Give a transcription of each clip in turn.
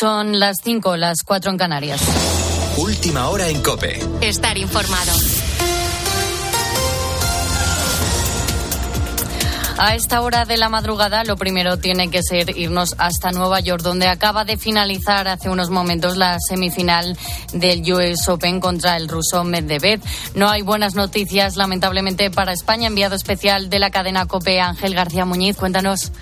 Son las 5, las 4 en Canarias. Última hora en COPE. Estar informado. A esta hora de la madrugada, lo primero tiene que ser irnos hasta Nueva York, donde acaba de finalizar hace unos momentos la semifinal del US Open contra el ruso Medvedev. No hay buenas noticias, lamentablemente, para España. Enviado especial de la cadena COPE, Ángel García Muñiz, cuéntanos.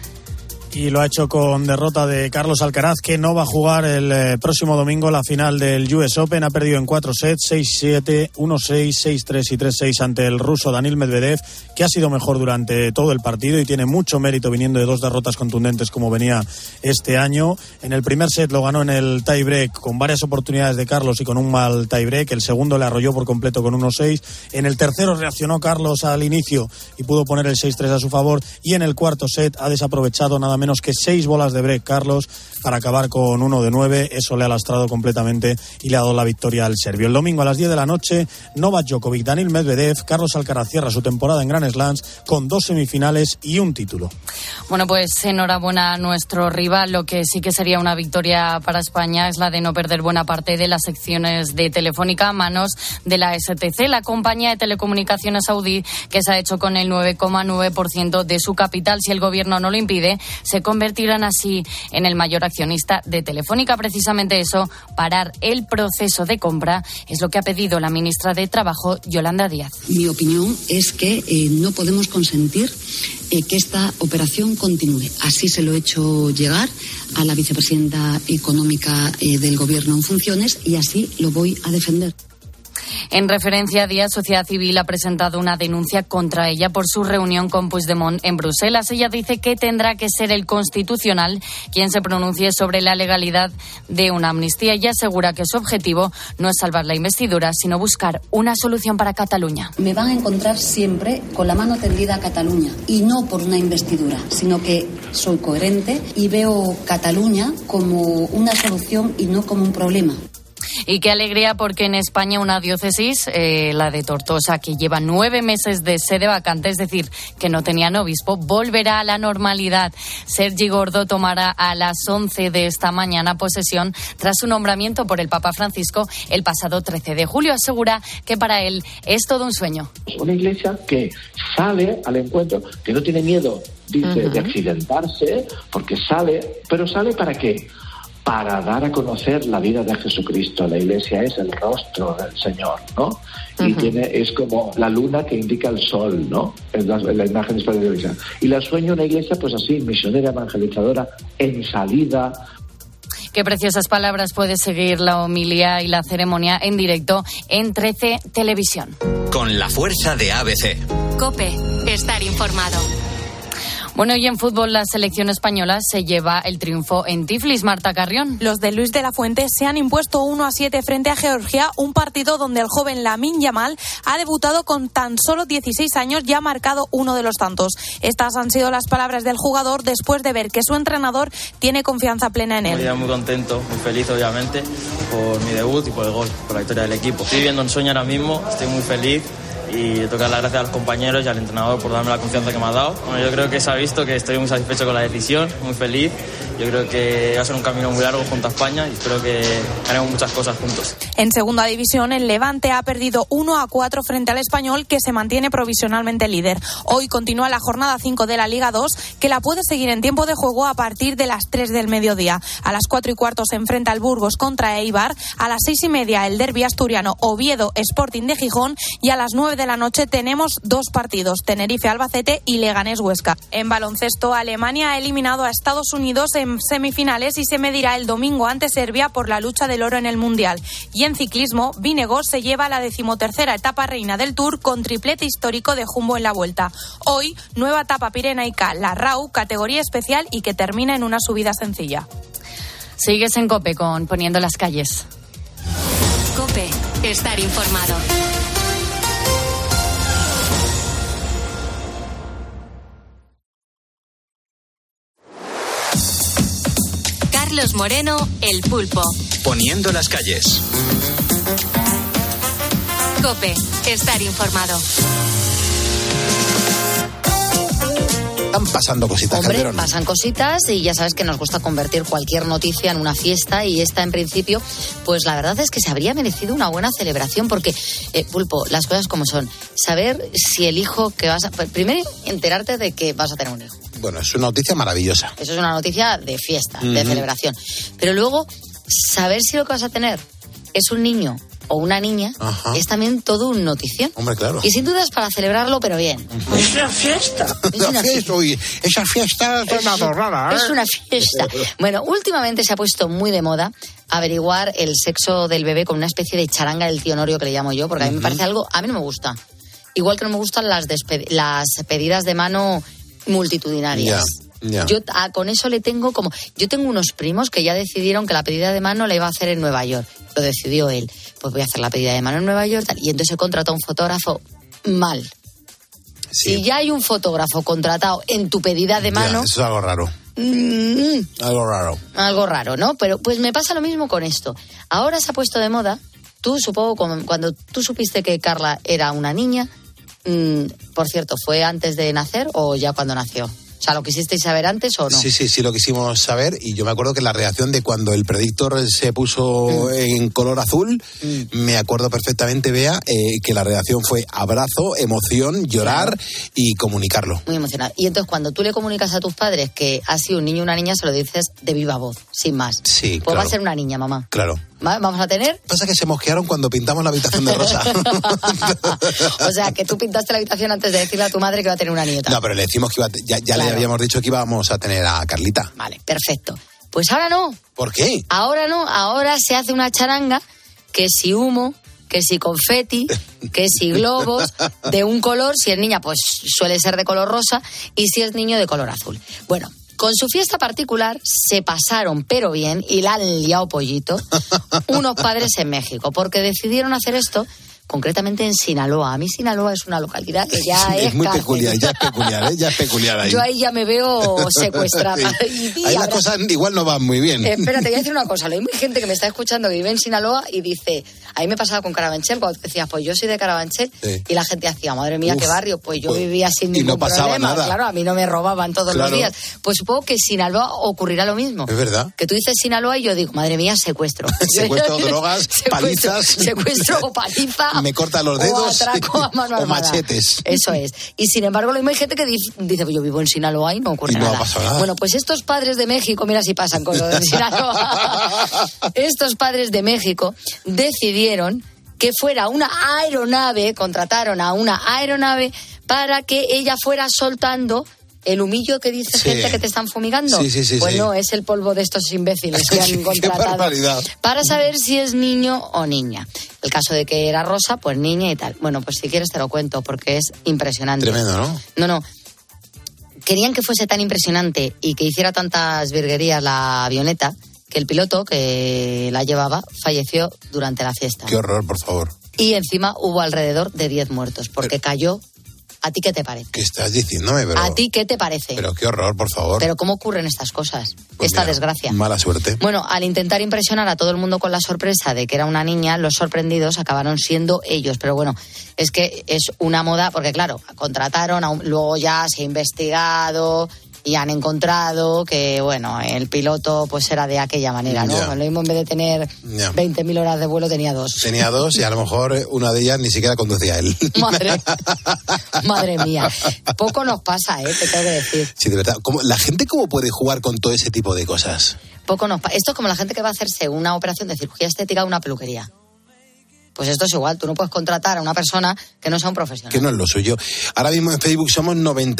Y lo ha hecho con derrota de Carlos Alcaraz, que no va a jugar el próximo domingo la final del US Open. Ha perdido en 4 sets, 6-7, 1-6, 6-3 y 3-6 ante el ruso Daniil Medvedev, que ha sido mejor durante todo el partido y tiene mucho mérito viniendo de 2 derrotas contundentes como venía este año. En el primer set lo ganó en el tiebreak con varias oportunidades de Carlos y con un mal tiebreak. El segundo le arrolló por completo con 1-6. En el tercero reaccionó Carlos al inicio y pudo poner el 6-3 a su favor. Y en el cuarto set ha desaprovechado nada menos que 6 bolas de break Carlos para acabar con 1 de 9. Eso le ha lastrado completamente y le ha dado la victoria al serbio. El domingo a las 10 de la noche, Novak Djokovic, Daniil Medvedev, Carlos Alcaraz cierra su temporada en Grand Slams con 2 semifinales y un título. Bueno, pues enhorabuena a nuestro rival. Lo que sí que sería una victoria para España es la de no perder buena parte de las secciones de Telefónica a manos de la STC, la compañía de telecomunicaciones saudí, que se ha hecho con el 9,9% de su capital. Si el gobierno no lo impide, se convertirán así en el mayor accionista de Telefónica. Precisamente eso, parar el proceso de compra, es lo que ha pedido la ministra de Trabajo, Yolanda Díaz. Mi opinión es que no podemos consentir que esta operación continúe. Así se lo he hecho llegar a la vicepresidenta económica del Gobierno en funciones y así lo voy a defender. En referencia a Díaz, Sociedad Civil ha presentado una denuncia contra ella por su reunión con Puigdemont en Bruselas. Ella dice que tendrá que ser el Constitucional quien se pronuncie sobre la legalidad de una amnistía. Ella asegura que su objetivo no es salvar la investidura, sino buscar una solución para Cataluña. Me van a encontrar siempre con la mano tendida a Cataluña, y no por una investidura, sino que soy coherente y veo Cataluña como una solución y no como un problema. Y qué alegría, porque en España una diócesis, la de Tortosa, que lleva 9 meses de sede vacante, es decir, que no tenían obispo, volverá a la normalidad. Sergi Gordo tomará a las 11 de esta mañana posesión tras su nombramiento por el Papa Francisco el pasado 13 de julio. Asegura que para él es todo un sueño. Una iglesia que sale al encuentro, que no tiene miedo, dice, de accidentarse, porque sale, pero ¿sale para qué? Para dar a conocer la vida de Jesucristo. La iglesia es el rostro del Señor, ¿no? Y es como la luna que indica el sol, ¿no? Es la imagen de la iglesia. Y la sueño una iglesia, pues así, misionera, evangelizadora, en salida. Qué preciosas palabras. Puedes seguir la homilía y la ceremonia en directo en 13 Televisión. Con la fuerza de ABC. COPE. Estar informado. Bueno, y en fútbol la selección española se lleva el triunfo en Tiflis. Marta Carrión. Los de Luis de la Fuente se han impuesto 1-7 frente a Georgia, un partido donde el joven Lamine Yamal ha debutado con tan solo 16 años y ha marcado uno de los tantos. Estas han sido las palabras del jugador después de ver que su entrenador tiene confianza plena en él. Muy contento, muy feliz obviamente por mi debut y por el gol, por la victoria del equipo. Estoy viviendo un sueño ahora mismo, estoy muy feliz. Y tocar las gracias a los compañeros y al entrenador por darme la confianza que me ha dado. Bueno, yo creo que se ha visto que estoy muy satisfecho con la decisión, muy feliz. Yo creo que va a ser un camino muy largo junto a España y espero que haremos muchas cosas juntos. En segunda división, el Levante ha perdido 1-4 frente al Español, que se mantiene provisionalmente líder. Hoy continúa la jornada 5 de la Liga 2, que la puede seguir en tiempo de juego a partir de las 3 del mediodía. A las 4:15 se enfrenta el Burgos contra Eibar. A las 6:30 el derbi asturiano Oviedo Sporting de Gijón. Y a las 9 de la noche tenemos 2 partidos, Tenerife-Albacete y Leganés-Huesca. En baloncesto, Alemania ha eliminado a Estados Unidos en semifinales y se medirá el domingo ante Serbia por la lucha del oro en el Mundial. Y en ciclismo, Vinegos se lleva la 13ª etapa reina del Tour con triplete histórico de Jumbo en la Vuelta. Hoy, nueva etapa pirenaica, la RAU, categoría especial y que termina en una subida sencilla. Sigues en COPE con Poniendo las Calles. COPE. Estar informado. Carlos Moreno, El Pulpo. Poniendo las calles. COPE. Estar informado. Están pasando cositas, Hombre, Calderón. pasan cositas y ya sabes que nos gusta convertir cualquier noticia en una fiesta, y esta en principio, pues la verdad es que se habría merecido una buena celebración porque, Pulpo, las cosas como son. Saber si el hijo que vas a... Primero, enterarte de que vas a tener un hijo. Bueno, es una noticia maravillosa. Eso es una noticia de fiesta, de celebración. Pero luego, saber si lo que vas a tener es un niño o una niña, es también todo un notición. Hombre, claro. Y sin duda es para celebrarlo, pero bien. Es una fiesta. Esa fiesta es una zorrada, ¿eh? Es una fiesta. Bueno, últimamente se ha puesto muy de moda averiguar el sexo del bebé con una especie de charanga del tío Norio, que le llamo yo, porque a mí me parece algo... A mí no me gusta. Igual que no me gustan las pedidas de mano multitudinarias. Ya. Yo con eso le tengo como... Yo tengo unos primos que ya decidieron que la pedida de mano la iba a hacer en Nueva York. Lo decidió él. Pues voy a hacer la pedida de mano en Nueva York. Y entonces se contrató a un fotógrafo mal. Sí. Si ya hay un fotógrafo contratado en tu pedida de mano... Ya, eso es algo raro. Algo raro. Algo raro, ¿no? Pero pues me pasa lo mismo con esto. Ahora se ha puesto de moda. Tú, supongo, cuando tú supiste que Carla era una niña... por cierto, ¿fue antes de nacer o ya cuando nació? O sea, ¿lo quisisteis saber antes o no? Sí, lo quisimos saber, y yo me acuerdo que la reacción de cuando el predictor se puso en color azul, me acuerdo perfectamente, Bea, que la reacción fue abrazo, emoción, llorar y comunicarlo. Muy emocionado. Y entonces cuando tú le comunicas a tus padres que ha sido un niño o una niña, se lo dices de viva voz, sin más. Sí, pues claro. Va a ser una niña, mamá. Claro. Vamos a tener... Pasa que se mosquearon cuando pintamos la habitación de rosa. O sea, que tú pintaste la habitación antes de decirle a tu madre que va a tener una nieta. No, pero le decimos que ya claro. Le habíamos dicho que íbamos a tener a Carlita. Vale, perfecto. Pues ahora no. ¿Por qué? Ahora no, ahora se hace una charanga, que si humo, que si confeti, que si globos, de un color. Si es niña, pues suele ser de color rosa, y si es niño, de color azul. Bueno, con su fiesta particular se pasaron, pero bien, y la han liado pollito, unos padres en México, porque decidieron hacer esto concretamente en Sinaloa. A mí Sinaloa es una localidad que ya es muy peculiar, ya es peculiar ahí. Yo ahí ya me veo secuestrada. Sí. Ahí las cosas igual no van muy bien. Espérate, voy a decir una cosa. Hay gente que me está escuchando que vive en Sinaloa y dice, a mí me pasaba con Carabanchel, cuando decías, pues yo soy de Carabanchel, y la gente hacía, madre mía, qué barrio, pues yo vivía sin ningún problema. Nada. Claro, a mí no me robaban todos los días. Pues supongo que en Sinaloa ocurrirá lo mismo. Es verdad. Que tú dices Sinaloa y yo digo, madre mía, secuestro. Secuestro, drogas, palizas. Secuestro o paliza. Me corta los dedos. O atraco a mano armada. O machetes. Eso es. Y sin embargo, lo mismo hay gente que dice, pues yo vivo en Sinaloa y no ocurre nada. Ha pasado nada. Bueno, pues estos padres de México, mira si pasan cosas en Sinaloa. Estos padres de México decidieron que fuera una aeronave, contrataron a una aeronave para que ella fuera soltando el humillo que dice gente que te están fumigando. Sí. Pues no, es el polvo de estos imbéciles que han contratado para saber si es niño o niña. El caso de que era rosa, pues niña y tal. Bueno, pues si quieres te lo cuento porque es impresionante. Tremendo, ¿no? No. Querían que fuese tan impresionante y que hiciera tantas virguerías la avioneta que el piloto que la llevaba falleció durante la fiesta. Qué horror, por favor. Y encima hubo alrededor de 10 muertos porque cayó. ¿A ti qué te parece? ¿Qué estás diciéndome? Pero, ¿a ti qué te parece? Pero qué horror, por favor. Pero ¿cómo ocurren estas cosas? Pues esta mira, desgracia. Mala suerte. Bueno, al intentar impresionar a todo el mundo con la sorpresa de que era una niña, los sorprendidos acabaron siendo ellos. Pero bueno, es que es una moda, porque claro, contrataron, luego ya se ha investigado y han encontrado que, bueno, el piloto pues era de aquella manera, ¿no? Lo mismo, en vez de tener 20.000 horas de vuelo, tenía 2. Tenía 2 y a lo mejor una de ellas ni siquiera conducía él. Madre mía. Poco nos pasa, te tengo que decir. Sí, de verdad. ¿La gente cómo puede jugar con todo ese tipo de cosas? Poco nos pasa. Esto es como la gente que va a hacerse una operación de cirugía estética o una peluquería. Pues esto es igual, tú no puedes contratar a una persona que no sea un profesional. Que no es lo suyo. Ahora mismo en Facebook somos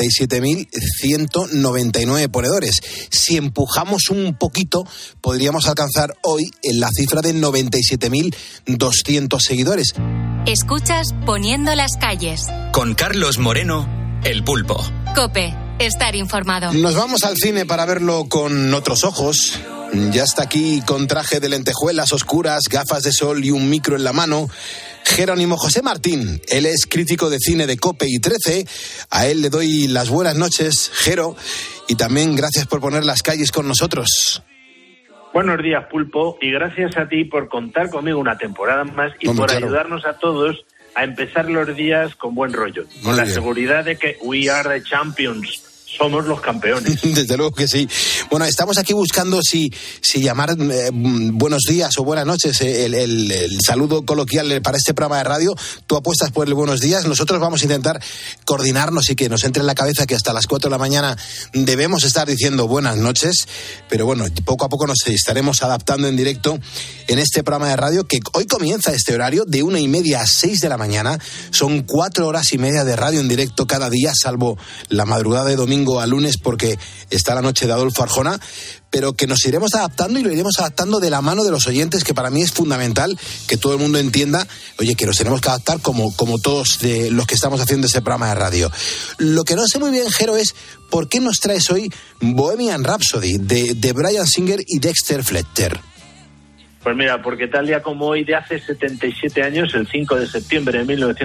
97.199 ponedores. Si empujamos un poquito, podríamos alcanzar hoy la cifra de 97.200 seguidores. Escuchas Poniendo las calles. Con Carlos Moreno, El Pulpo. COPE, estar informado. Nos vamos al cine para verlo con otros ojos. Ya está aquí con traje de lentejuelas oscuras, gafas de sol y un micro en la mano, Jerónimo José Martín. Él es crítico de cine de COPE y 13. A él le doy las buenas noches, Jero, y también gracias por poner las calles con nosotros. Buenos días, Pulpo, y gracias a ti por contar conmigo una temporada más y por ayudarnos a todos a empezar los días con buen rollo, con la seguridad de que we are the champions. somos los campeones. Desde luego que sí. Bueno, estamos aquí buscando si llamar buenos días o buenas noches, el saludo coloquial para este programa de radio. Tú apuestas por el buenos días. Nosotros vamos a intentar coordinarnos y que nos entre en la cabeza que hasta las 4 de la mañana debemos estar diciendo buenas noches. Pero bueno, poco a poco nos estaremos adaptando en directo en este programa de radio que hoy comienza este horario de 1:30 a 6 de la mañana. Son 4 horas y media de radio en directo cada día, salvo la madrugada de domingo a lunes porque está la noche de Adolfo Arjona, pero que nos iremos adaptando y lo iremos adaptando de la mano de los oyentes, que para mí es fundamental que todo el mundo entienda, oye, que nos tenemos que adaptar como todos de los que estamos haciendo este programa de radio. Lo que no sé muy bien, Jero, es ¿por qué nos traes hoy Bohemian Rhapsody de Bryan Singer y Dexter Fletcher? Pues mira, porque tal día como hoy de hace 77 años, el 5 de septiembre de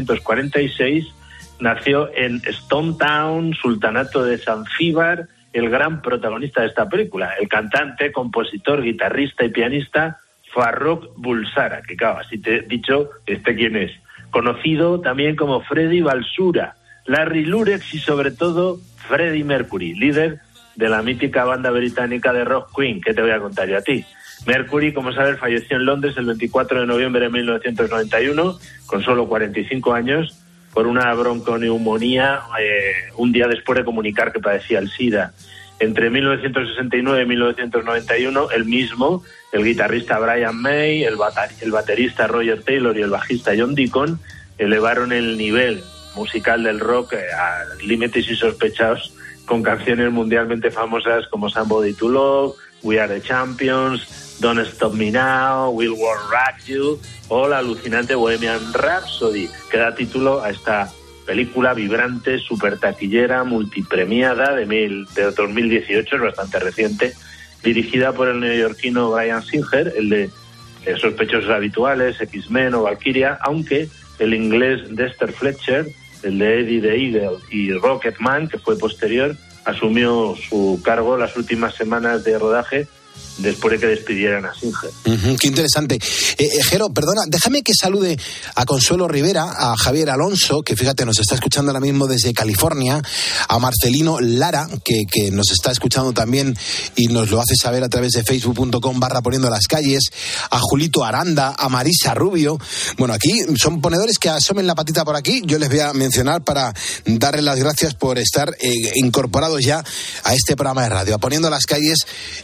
1946, nació en Stone Town, Sultanato de Zanzíbar, el gran protagonista de esta película, el cantante, compositor, guitarrista y pianista Farrokh Bulsara, que claro, así te he dicho, quién es. Conocido también como Freddie Balsura, Larry Lurex y sobre todo Freddie Mercury, líder de la mítica banda británica de rock Queen, que te voy a contar yo a ti. Mercury, como sabes, falleció en Londres el 24 de noviembre de 1991, con solo 45 años, por una bronconeumonía, un día después de comunicar que padecía el SIDA. Entre 1969 y 1991, él mismo, el guitarrista Brian May, el baterista Roger Taylor y el bajista John Deacon elevaron el nivel musical del rock a límites insospechados con canciones mundialmente famosas como Somebody to Love, We Are the Champions, Don't Stop Me Now, We'll Rock You o la alucinante Bohemian Rhapsody, que da título a esta película vibrante, super taquillera, multipremiada de 2018, es bastante reciente, dirigida por el neoyorquino Bryan Singer, el de Sospechosos Habituales, X-Men o Valkyria, aunque el inglés Dexter Fletcher, el de Eddie the Eagle y Rocketman, que fue posterior, asumió su cargo las últimas semanas de rodaje después de que despidieran a Singer. Qué interesante. Jero, perdona, déjame que salude a Consuelo Rivera, a Javier Alonso, que fíjate, nos está escuchando ahora mismo desde California, a Marcelino Lara, que nos está escuchando también y nos lo hace saber a través de facebook.com/poniendo las calles, a Julito Aranda, a Marisa Rubio. Bueno, aquí son ponedores que asomen la patita por aquí. Yo les voy a mencionar para darles las gracias por estar incorporados ya a este programa de radio, a Poniendo las calles,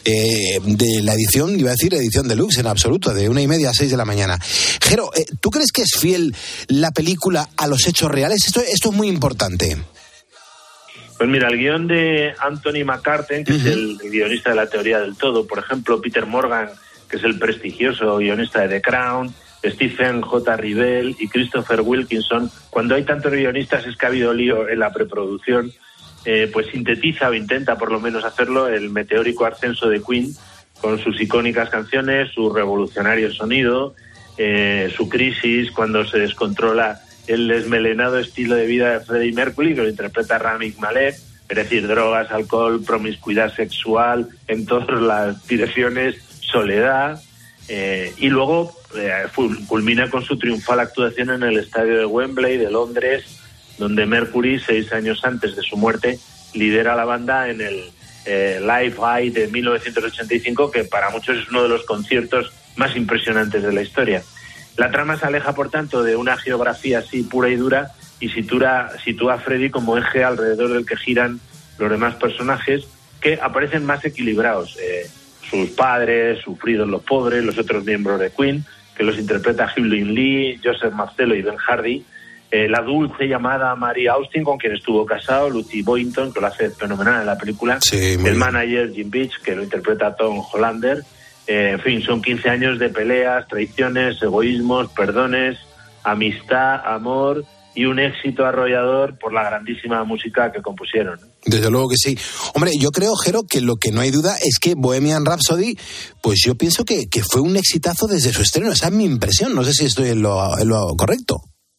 de la edición, iba a decir edición deluxe en absoluto, de 1:30 a 6 de la mañana. Jero, ¿tú crees que es fiel la película a los hechos reales? Esto es muy importante. Pues mira, el guión de Anthony McCarten, que es el guionista de La Teoría del Todo, por ejemplo, Peter Morgan, que es el prestigioso guionista de The Crown, Stephen J. Ribell y Christopher Wilkinson, cuando hay tantos guionistas es que ha habido lío en la preproducción, pues sintetiza o intenta por lo menos hacerlo el meteórico ascenso de Queen, con sus icónicas canciones, su revolucionario sonido, su crisis cuando se descontrola el desmelenado estilo de vida de Freddie Mercury, que lo interpreta Rami Malek, es decir, drogas, alcohol, promiscuidad sexual en todas las direcciones, soledad, y luego culmina con su triunfal actuación en el estadio de Wembley de Londres, donde Mercury, 6 años antes de su muerte, lidera a la banda en el Live Aid de 1985, que para muchos es uno de los conciertos más impresionantes de la historia. La trama se aleja, por tanto, de una geografía así pura y dura y sitúa a Freddie como eje alrededor del que giran los demás personajes, que aparecen más equilibrados. Sus padres, sufridos los pobres, los otros miembros de Queen, que los interpreta Hugh Lee, Joseph Marcello y Ben Hardy, la dulce llamada Mary Austin, con quien estuvo casado, Lucy Boynton, que lo hace fenomenal en la película, el manager Jim Beach, que lo interpreta Tom Hollander. En fin, son 15 años de peleas, traiciones, egoísmos, perdones, amistad, amor y un éxito arrollador por la grandísima música que compusieron. Desde luego que sí. Hombre, yo creo, Jero, que lo que no hay duda es que Bohemian Rhapsody, pues yo pienso que fue un exitazo desde su estreno. Esa es mi impresión. No sé si estoy en lo correcto.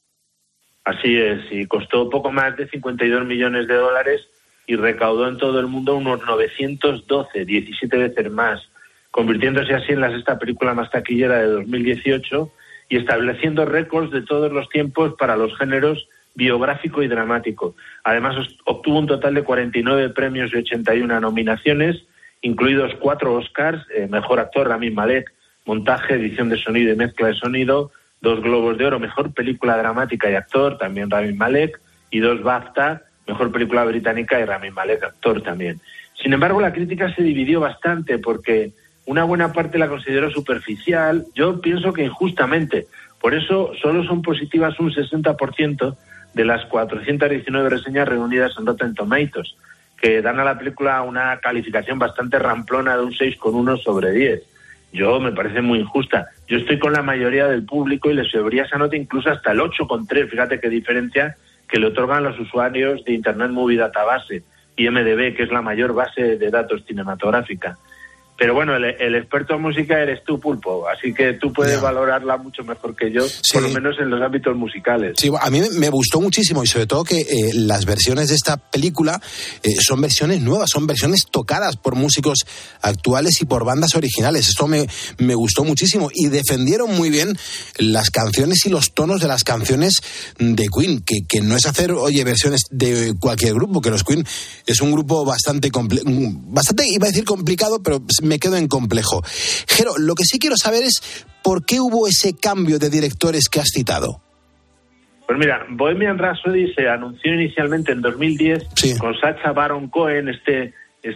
Así es, y costó poco más de $52 millones y recaudó en todo el mundo unos 912, 17 veces más, convirtiéndose así en la sexta película más taquillera de 2018 y estableciendo récords de todos los tiempos para los géneros biográfico y dramático. Además, obtuvo un total de 49 premios y 81 nominaciones, incluidos 4 Oscars, Mejor Actor Rami Malek, Montaje, Edición de Sonido y Mezcla de Sonido, 2 Globos de Oro, Mejor Película Dramática y Actor, también Rami Malek, y 2 BAFTA, Mejor Película Británica y Rami Malek, Actor también. Sin embargo, la crítica se dividió bastante porque una buena parte la consideró superficial, yo pienso que injustamente. Por eso solo son positivas un 60% de las 419 reseñas reunidas en Rotten Tomatoes, que dan a la película una calificación bastante ramplona de un 6,1 sobre 10. Yo me parece muy injusta. Yo estoy con la mayoría del público y les subiría esa nota incluso hasta el 8,3. Fíjate qué diferencia que le otorgan los usuarios de Internet Movie Database, IMDb, que es la mayor base de datos cinematográfica. Pero bueno, el experto en música eres tú, Pulpo, así que tú puedes valorarla mucho mejor que yo, sí, por lo menos en los ámbitos musicales. Sí, a mí me gustó muchísimo y sobre todo que las versiones de esta película son versiones nuevas, son versiones tocadas por músicos actuales y por bandas originales. Esto me gustó muchísimo y defendieron muy bien las canciones y los tonos de las canciones de Queen, que no es hacer, versiones de cualquier grupo, que los Queen es un grupo bastante, iba a decir complicado, pero me quedo en complejo. Jero, lo que sí quiero saber es por qué hubo ese cambio de directores que has citado. Pues mira, Bohemian Rhapsody se anunció inicialmente en 2010 con Sacha Baron Cohen, este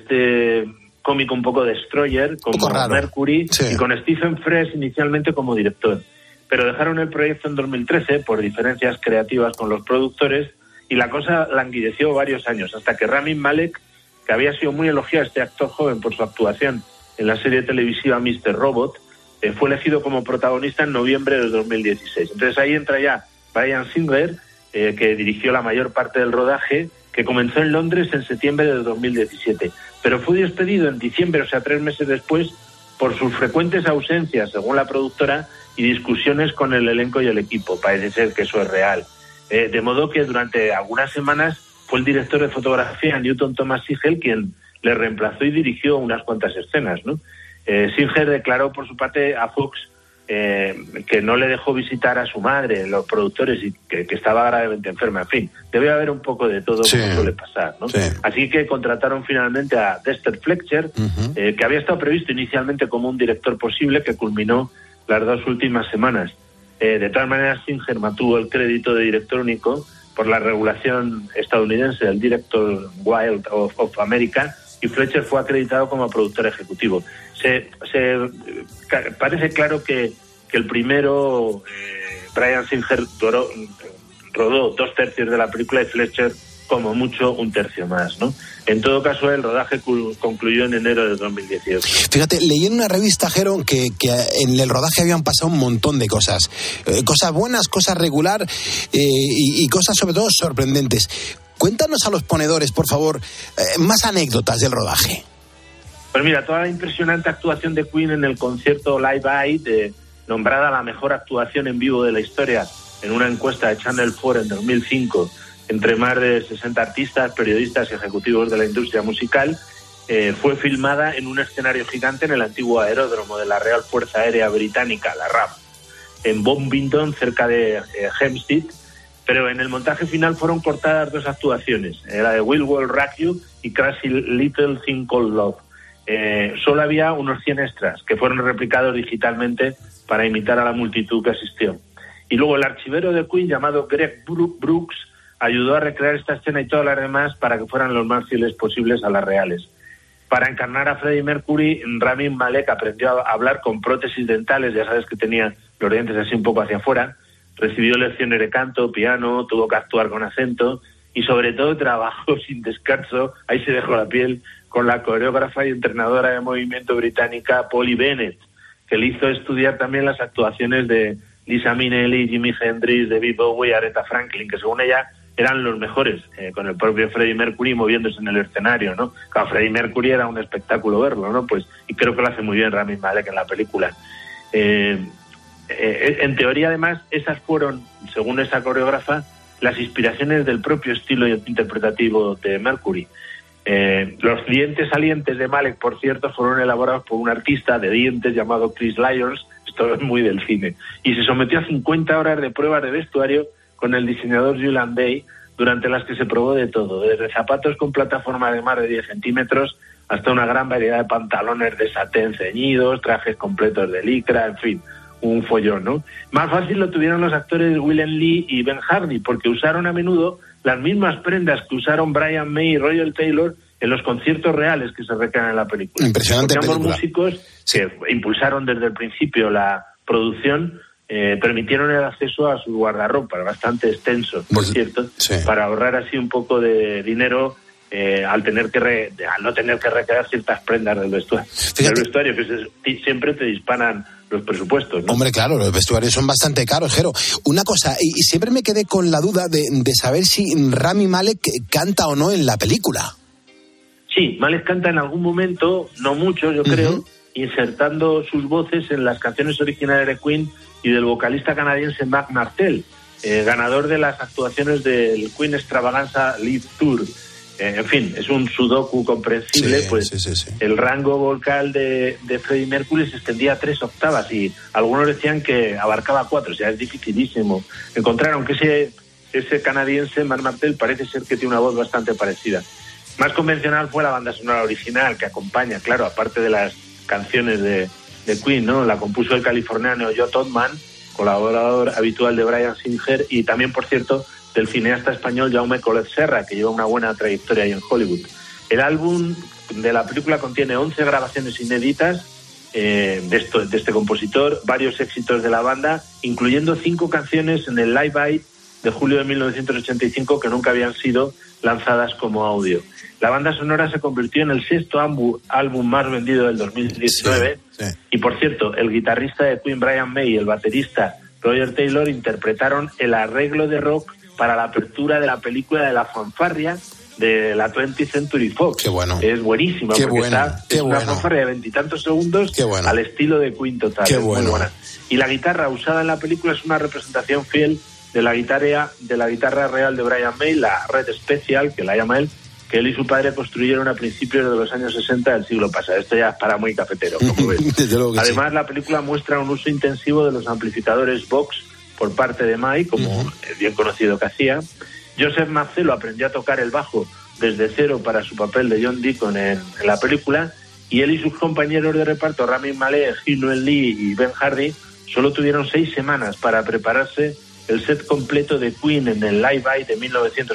cómico un poco destroyer, como Mercury, y con Stephen Fresh inicialmente como director. Pero dejaron el proyecto en 2013 por diferencias creativas con los productores y la cosa languideció varios años, hasta que Rami Malek, que había sido muy elogiado este actor joven por su actuación en la serie televisiva Mr. Robot, fue elegido como protagonista en noviembre de 2016. Entonces ahí entra ya Bryan Singer, que dirigió la mayor parte del rodaje, que comenzó en Londres en septiembre de 2017, pero fue despedido en diciembre, o sea, 3 meses después, por sus frecuentes ausencias, según la productora, y discusiones con el elenco y el equipo. Parece ser que eso es real. De modo que durante algunas semanas fue el director de fotografía, Newton Thomas Sigel, quien le reemplazó y dirigió unas cuantas escenas, ¿no? Singer declaró por su parte a Fox que no le dejó visitar a su madre, los productores, y que estaba gravemente enferma. En fin, debe haber un poco de todo, como suele pasar, ¿no? Sí. Así que contrataron finalmente a Dexter Fletcher, que había estado previsto inicialmente como un director posible, que culminó las 2 últimas semanas. De todas maneras, Singer mantuvo el crédito de director único por la regulación estadounidense del Director Guild of America, y Fletcher fue acreditado como productor ejecutivo. Parece claro que el primero, Bryan Singer, rodó 2/3 de la película y Fletcher como mucho 1/3 más, ¿no? En todo caso, el rodaje concluyó en enero de 2018. Fíjate, leí en una revista, Jero, que en el rodaje habían pasado un montón de cosas. Cosas buenas, cosas regular y cosas sobre todo sorprendentes. Cuéntanos a los ponedores, por favor, más anécdotas del rodaje. Pues mira, toda la impresionante actuación de Queen en el concierto Live Aid, nombrada la mejor actuación en vivo de la historia en una encuesta de Channel 4 en 2005, entre más de 60 artistas, periodistas y ejecutivos de la industria musical, fue filmada en un escenario gigante en el antiguo aeródromo de la Real Fuerza Aérea Británica, la RAF, en Bombington, cerca de Hampstead. Pero en el montaje final fueron cortadas 2 actuaciones, la de Will Will Rock You y Crazy Little Thing Called Love. Solo había unos 100 extras que fueron replicados digitalmente para imitar a la multitud que asistió. Y luego el archivero de Queen, llamado Greg Brooks, ayudó a recrear esta escena y todas las demás para que fueran los más fieles posibles a las reales. Para encarnar a Freddie Mercury, Rami Malek aprendió a hablar con prótesis dentales, ya sabes que tenía los dientes así un poco hacia afuera. Recibió lecciones de canto, piano, tuvo que actuar con acento y sobre todo trabajó sin descanso, ahí se dejó la piel, con la coreógrafa y entrenadora de movimiento británica Polly Bennett, que le hizo estudiar también las actuaciones de Lisa Minnelli, Jimi Hendrix, David Bowie y Aretha Franklin, que según ella eran los mejores, con el propio Freddie Mercury moviéndose en el escenario, ¿no? Claro, Freddie Mercury era un espectáculo verlo, ¿no? Pues, y creo que lo hace muy bien Rami Malek en la película. En teoría, además, esas fueron, según esa coreógrafa, las inspiraciones del propio estilo interpretativo de Mercury. Los dientes salientes de Malek, por cierto, fueron elaborados por un artista de dientes llamado Chris Lyons, esto es muy del cine, y se sometió a 50 horas de pruebas de vestuario con el diseñador Julian Day, durante las que se probó de todo, desde zapatos con plataforma de más de 10 centímetros hasta una gran variedad de pantalones de satén ceñidos, trajes completos de licra, en fin, un follón, ¿no? Más fácil lo tuvieron los actores William Lee y Ben Hardy, porque usaron a menudo las mismas prendas que usaron Brian May y Roger Taylor en los conciertos reales que se recrean en la película. Impresionante porque ambos película. músicos que impulsaron desde el principio la producción permitieron el acceso a sus guardarropas, bastante extensos, por cierto, para ahorrar así un poco de dinero al no tener que recrear ciertas prendas del vestuario. Del vestuario, que siempre te disparan los presupuestos, ¿no? Hombre, claro, los vestuarios son bastante caros, Jero. Una cosa, y siempre me quedé con la duda de saber si Rami Malek canta o no en la película. Sí, Malek canta en algún momento, no mucho, yo creo, insertando sus voces en las canciones originales de Queen y del vocalista canadiense Mark Martel, ganador de las actuaciones del Queen Extravaganza Live Tour. En fin, es un sudoku comprensible, el rango vocal de Freddie Mercury se extendía a 3 octavas y algunos decían que abarcaba 4, o sea, es dificilísimo encontrar, aunque ese canadiense, Mark Martel, parece ser que tiene una voz bastante parecida. Más convencional fue la banda sonora original, que acompaña, claro, aparte de las canciones de Queen, ¿no? La compuso el californiano Joe Todman, colaborador habitual de Bryan Singer, y también, por cierto, del cineasta español Jaume Collet Serra, que lleva una buena trayectoria ahí en Hollywood. El álbum de la película contiene 11 grabaciones inéditas de este compositor, varios éxitos de la banda, incluyendo 5 canciones en el Live Aid de julio de 1985 que nunca habían sido lanzadas como audio. La banda sonora se convirtió en el 6º álbum más vendido del 2019 y, por cierto, el guitarrista de Queen Brian May y el baterista Roger Taylor interpretaron el arreglo de rock para la apertura de la película de La Fanfarria de la 20th Century Fox. Qué bueno. Es buenísima, es una fanfarria de 20 y tantos segundos al estilo de Queen total. Qué bueno. Muy buena. Y la guitarra usada en la película es una representación fiel de la guitarra real de Brian May, la Red Special, que la llama él, que él y su padre construyeron a principios de los años 60 del siglo pasado. Esto ya es para muy cafetero, como ves. Además, la película muestra un uso intensivo de los amplificadores Vox por parte de May, como es bien conocido que hacía. Joseph Mazzello aprendió a tocar el bajo desde cero para su papel de John Deacon en la película, y él y sus compañeros de reparto, Rami Malek, Julian Lee y Ben Hardy, solo tuvieron 6 semanas para prepararse el set completo de Queen en el Live Aid de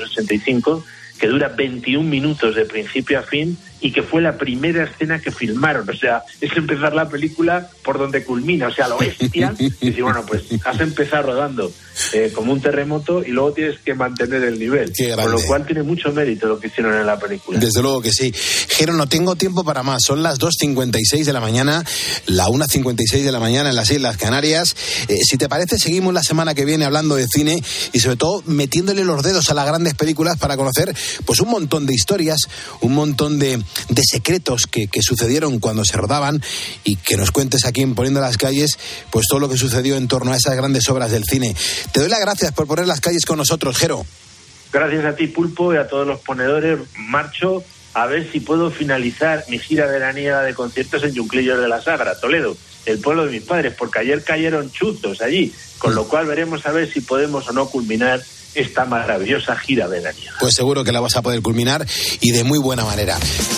1985, que dura 21 minutos de principio a fin y que fue la primera escena que filmaron. O sea, es empezar la película por donde culmina, o sea, lo bestia. Y decir, bueno, pues has empezado rodando como un terremoto y luego tienes que mantener el nivel. Con lo cual tiene mucho mérito lo que hicieron en la película. Desde luego que sí. Jero, no tengo tiempo para más. Son las 2:56 de la mañana, la 1:56 de la mañana en las Islas Canarias. Si te parece, seguimos la semana que viene hablando de cine y sobre todo metiéndole los dedos a las grandes películas para conocer pues un montón de historias, un montón de secretos que sucedieron cuando se rodaban, y que nos cuentes aquí en Poniendo las Calles pues todo lo que sucedió en torno a esas grandes obras del cine. Te doy las gracias por poner las calles con nosotros, Jero. Gracias a ti, Pulpo, y a todos los ponedores. Marcho a ver si puedo finalizar mi gira veraniega de conciertos en Yunclillos de la Sagra, Toledo, el pueblo de mis padres, porque ayer cayeron chuzos allí, con lo cual veremos a ver si podemos o no culminar esta maravillosa gira veraniega. Pues seguro que la vas a poder culminar, y de muy buena manera.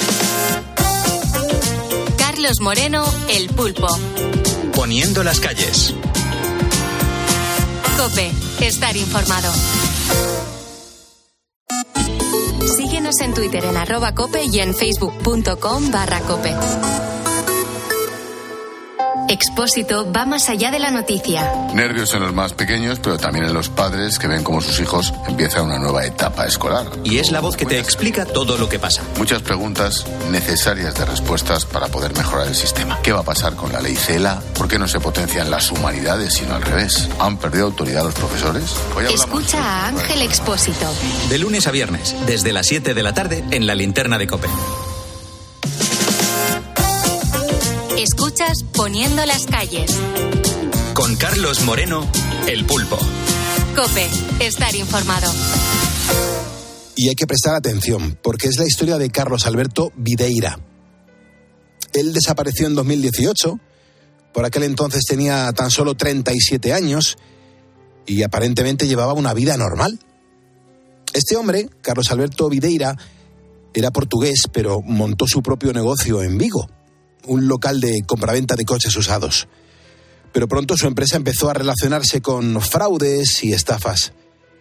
Carlos Moreno, El Pulpo. Poniendo las calles. COPE, estar informado. Síguenos en Twitter en @COPE y en facebook.com/COPE. Expósito va más allá de la noticia. Nervios en los más pequeños, pero también en los padres que ven cómo sus hijos empiezan una nueva etapa escolar. Y es la voz que te explica todo lo que pasa. Muchas preguntas necesarias de respuestas para poder mejorar el sistema. ¿Qué va a pasar con la ley CELA? ¿Por qué no se potencian las humanidades sino al revés? ¿Han perdido autoridad los profesores? Escucha a Ángel Expósito. De lunes a viernes, desde las 7 de la tarde, en la linterna de COPE. Escuchas Poniendo las calles. Con Carlos Moreno, El Pulpo. COPE, estar informado. Y hay que prestar atención, porque es la historia de Carlos Alberto Videira. Él desapareció en 2018, por aquel entonces tenía tan solo 37 años, y aparentemente llevaba una vida normal. Este hombre, Carlos Alberto Videira, era portugués, pero montó su propio negocio en Vigo, un local de compraventa de coches usados. Pero pronto su empresa empezó a relacionarse con fraudes y estafas.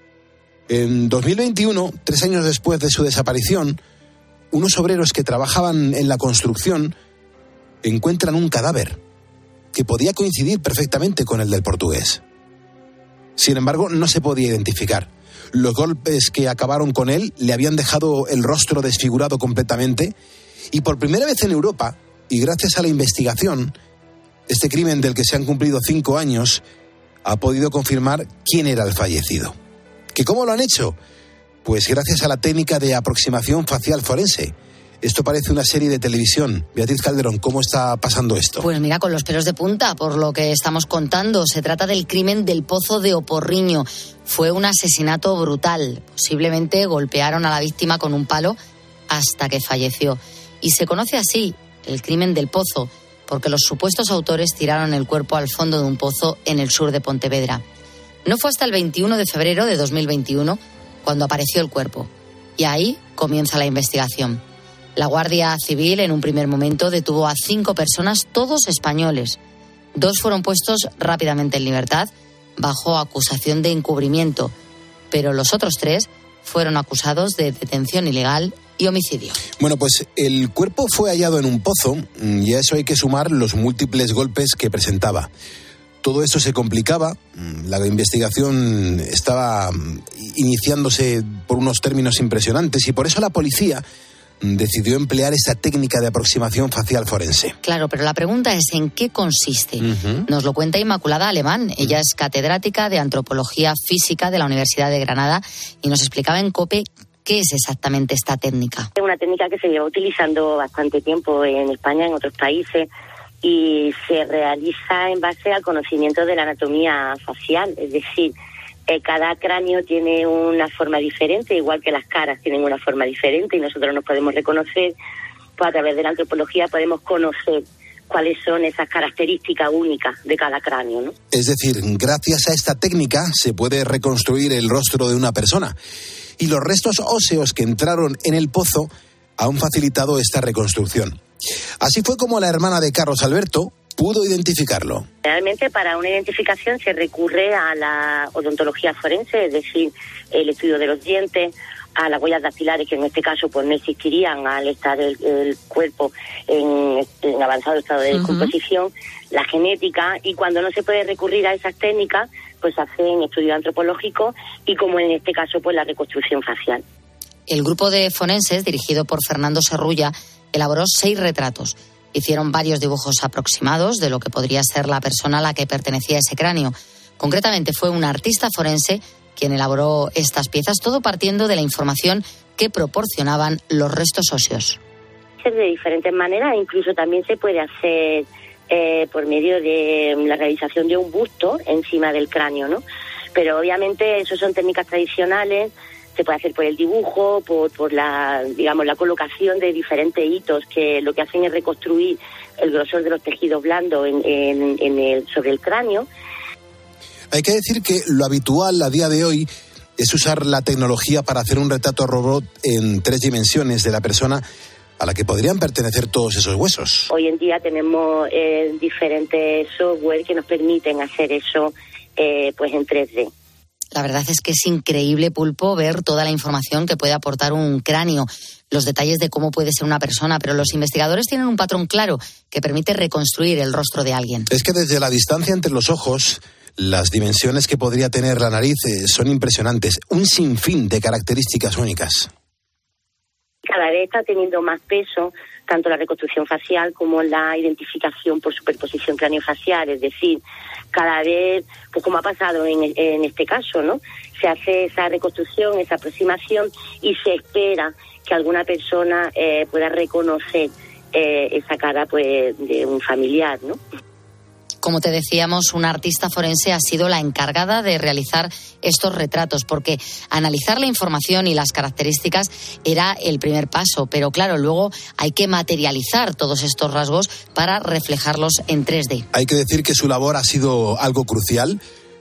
En 2021, 3 años después de su desaparición, unos obreros que trabajaban en la construcción encuentran un cadáver que podía coincidir perfectamente con el del portugués. Sin embargo, no se podía identificar. Los golpes que acabaron con él le habían dejado el rostro desfigurado completamente, y por primera vez en Europa, y gracias a la investigación, este crimen del que se han cumplido 5 años ha podido confirmar quién era el fallecido. ¿Que cómo lo han hecho? Pues gracias a la técnica de aproximación facial forense. Esto parece una serie de televisión. Beatriz Calderón, ¿cómo está pasando esto? Pues mira, con los pelos de punta, por lo que estamos contando. Se trata del crimen del Pozo de Oporriño. Fue un asesinato brutal. Posiblemente golpearon a la víctima con un palo hasta que falleció. Y se conoce así, el crimen del Pozo, porque los supuestos autores tiraron el cuerpo al fondo de un pozo en el sur de Pontevedra. No fue hasta el 21 de febrero de 2021 cuando apareció el cuerpo. Y ahí comienza la investigación. La Guardia Civil en un primer momento detuvo a 5 personas, todos españoles. 2 fueron puestos rápidamente en libertad bajo acusación de encubrimiento, pero los otros 3 fueron acusados de detención ilegal y homicidio. Bueno, pues el cuerpo fue hallado en un pozo y a eso hay que sumar los múltiples golpes que presentaba. Todo esto se complicaba, la investigación estaba iniciándose por unos términos impresionantes y por eso la policía decidió emplear esa técnica de aproximación facial forense. Claro, pero la pregunta es ¿en qué consiste? Nos lo cuenta Inmaculada Alemán. Ella es catedrática de Antropología Física de la Universidad de Granada y nos explicaba en COPE qué es exactamente esta técnica. Es una técnica que se lleva utilizando bastante tiempo en España, en otros países, y se realiza en base al conocimiento de la anatomía facial, es decir, cada cráneo tiene una forma diferente, igual que las caras tienen una forma diferente, y nosotros nos podemos reconocer, pues a través de la antropología podemos conocer cuáles son esas características únicas de cada cráneo, ¿no? Es decir, gracias a esta técnica se puede reconstruir el rostro de una persona, y los restos óseos que entraron en el pozo han facilitado esta reconstrucción. Así fue como la hermana de Carlos Alberto pudo identificarlo. Realmente para una identificación se recurre a la odontología forense, es decir, el estudio de los dientes, a las huellas dactilares, que en este caso pues no existirían al estar el cuerpo en avanzado estado de descomposición, la genética, y cuando no se puede recurrir a esas técnicas, pues hacen estudios antropológicos y, como en este caso, pues la reconstrucción facial. El grupo de forenses, dirigido por Fernando Serrulla, elaboró 6 retratos. Hicieron varios dibujos aproximados de lo que podría ser la persona a la que pertenecía ese cráneo. Concretamente fue un artista forense quien elaboró estas piezas, todo partiendo de la información que proporcionaban los restos óseos. De diferentes maneras, incluso también se puede hacer por medio de la realización de un busto encima del cráneo, ¿no? Pero obviamente eso son técnicas tradicionales. Se puede hacer por el dibujo, por la, digamos, la colocación de diferentes hitos que lo que hacen es reconstruir el grosor de los tejidos blandos sobre el cráneo. Hay que decir que lo habitual a día de hoy es usar la tecnología para hacer un retrato robot en 3 dimensiones de la persona a la que podrían pertenecer todos esos huesos. Hoy en día tenemos diferentes software que nos permiten hacer eso pues en 3D. La verdad es que es increíble, Pulpo, ver toda la información que puede aportar un cráneo, los detalles de cómo puede ser una persona, pero los investigadores tienen un patrón claro que permite reconstruir el rostro de alguien. Es que desde la distancia entre los ojos, las dimensiones que podría tener la nariz son impresionantes, un sinfín de características únicas. Cada vez está teniendo más peso tanto la reconstrucción facial como la identificación por superposición craneofacial, es decir, cada vez, pues como ha pasado en este caso, ¿no? Se hace esa reconstrucción, esa aproximación y se espera que alguna persona pueda reconocer esa cara pues de un familiar, ¿no? Como te decíamos, una artista forense ha sido la encargada de realizar estos retratos, porque analizar la información y las características era el primer paso, pero claro, luego hay que materializar todos estos rasgos para reflejarlos en 3D. Hay que decir que su labor ha sido algo crucial,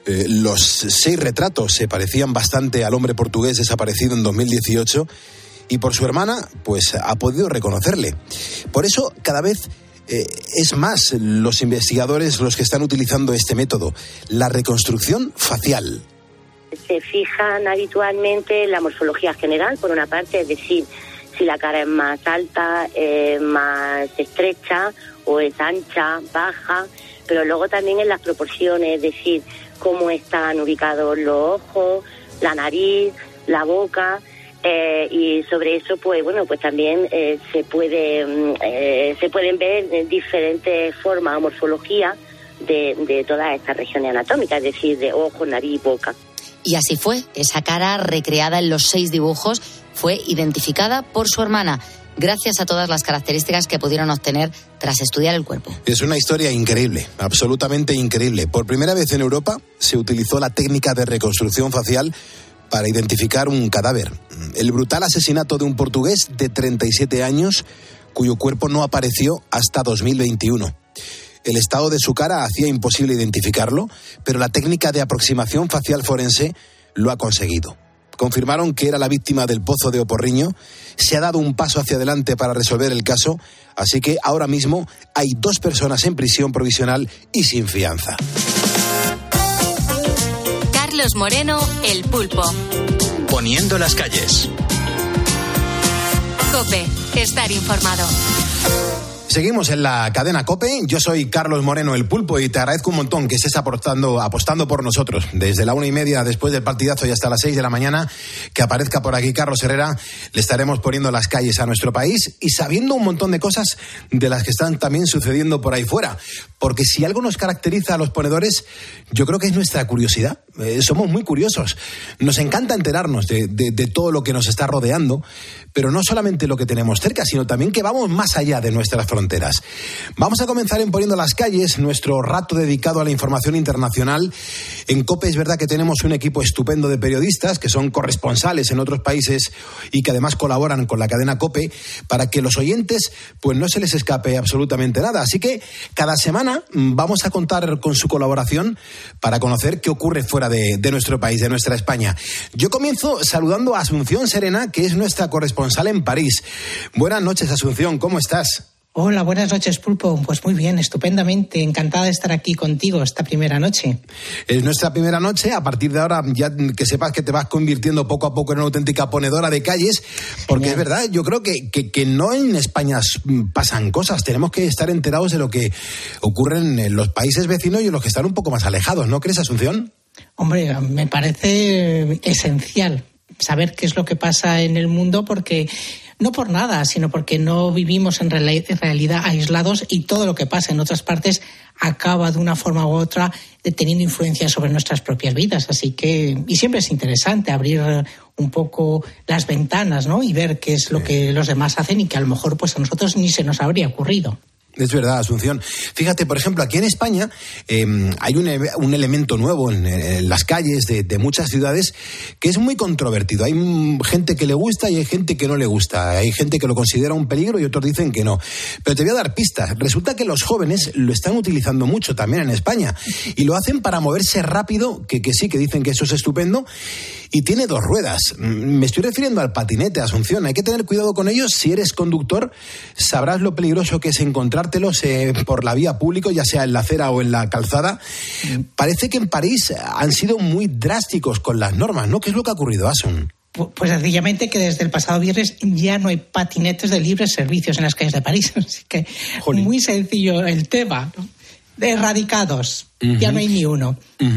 Los 6 retratos se parecían bastante al hombre portugués desaparecido en 2018 y por su hermana, pues ha podido reconocerle. Por eso, cada vez es más los investigadores los que están utilizando este método, la reconstrucción facial. Se fijan habitualmente en la morfología general, por una parte, es decir, si la cara es más alta, más estrecha o es ancha, baja, pero luego también en las proporciones, es decir, cómo están ubicados los ojos, la nariz, la boca, y sobre eso, pues bueno, pues también se pueden ver diferentes formas o morfología de todas estas regiones anatómicas, es decir, de ojos, nariz, boca. Y así fue, esa cara recreada en los 6 dibujos fue identificada por su hermana, gracias a todas las características que pudieron obtener tras estudiar el cuerpo. Es una historia increíble, absolutamente increíble. Por primera vez en Europa se utilizó la técnica de reconstrucción facial para identificar un cadáver. El brutal asesinato de un portugués de 37 años, cuyo cuerpo no apareció hasta 2021. El estado de su cara hacía imposible identificarlo, pero la técnica de aproximación facial forense lo ha conseguido. Confirmaron que era la víctima del Pozo de Oporriño. Se ha dado un paso hacia adelante para resolver el caso, así que ahora mismo hay 2 personas en prisión provisional y sin fianza. Carlos Moreno, El Pulpo. Poniendo las calles. COPE, estar informado. Seguimos en la cadena COPE. Yo soy Carlos Moreno, El Pulpo, y te agradezco un montón que estés apostando por nosotros. Desde la 1:30 después del partidazo y hasta las 6 de la mañana, que aparezca por aquí Carlos Herrera, le estaremos poniendo las calles a nuestro país y sabiendo un montón de cosas de las que están también sucediendo por ahí fuera. Porque si algo nos caracteriza a los ponedores, yo creo que es nuestra curiosidad. Somos muy curiosos. Nos encanta enterarnos de todo lo que nos está rodeando, pero no solamente lo que tenemos cerca, sino también que vamos más allá de nuestras fronteras. Vamos a comenzar en Poniendo las calles, nuestro rato dedicado a la información internacional. En COPE es verdad que tenemos un equipo estupendo de periodistas que son corresponsales en otros países y que además colaboran con la cadena COPE para que los oyentes pues no se les escape absolutamente nada. Así que cada semana vamos a contar con su colaboración para conocer qué ocurre fuera de nuestro país, de nuestra España. Yo comienzo saludando a Asunción Serena, que es nuestra corresponsal en París. Buenas noches, Asunción, ¿cómo estás? Hola, buenas noches, Pulpo. Pues muy bien, estupendamente. Encantada de estar aquí contigo esta primera noche. Es nuestra primera noche. A partir de ahora, ya que sepas que te vas convirtiendo poco a poco en una auténtica ponedora de calles, porque Genial. Es verdad, yo creo que no en España pasan cosas. Tenemos que estar enterados de lo que ocurre en los países vecinos y en los que están un poco más alejados, ¿no crees, Asunción? Hombre, me parece esencial saber qué es lo que pasa en el mundo, porque no por nada, sino porque no vivimos en realidad aislados y todo lo que pasa en otras partes acaba de una forma u otra teniendo influencia sobre nuestras propias vidas. Así que, y siempre es interesante abrir un poco las ventanas, ¿no? Y ver qué es lo que los demás hacen y que a lo mejor pues a nosotros ni se nos habría ocurrido. Es verdad, Asunción. Fíjate, por ejemplo, aquí en España hay un elemento nuevo en las calles de muchas ciudades que es muy controvertido. Hay gente que le gusta y hay gente que no le gusta. Hay gente que lo considera un peligro y otros dicen que no. Pero te voy a dar pistas. Resulta que los jóvenes lo están utilizando mucho también en España y lo hacen para moverse rápido, que sí, que dicen que eso es estupendo, y tiene 2 ruedas. Me estoy refiriendo al patinete, Asunción. Hay que tener cuidado con ellos. Si eres conductor, sabrás lo peligroso que es encontrártelos por la vía pública, ya sea en la acera o en la calzada. Parece que en París han sido muy drásticos con las normas, ¿no? ¿Qué es lo que ha ocurrido, Asun? Pues sencillamente que desde el pasado viernes ya no hay patinetes de libres servicios en las calles de París. Así que muy sencillo el tema, ¿no? Erradicados. Ya no hay ni uno.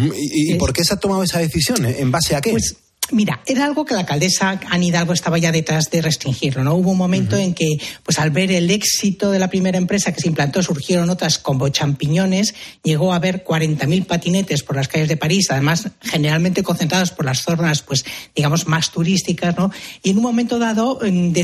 ¿Y por qué se ha tomado esa decisión? ¿En base a qué? Pues mira, era algo que la alcaldesa Anne Hidalgo estaba ya detrás de restringirlo, ¿no? Hubo un momento en que, pues al ver el éxito de la primera empresa que se implantó, surgieron otras como Champiñones, llegó a haber 40.000 patinetes por las calles de París, además generalmente concentrados por las zonas, pues digamos, más turísticas, ¿no? Y en un momento dado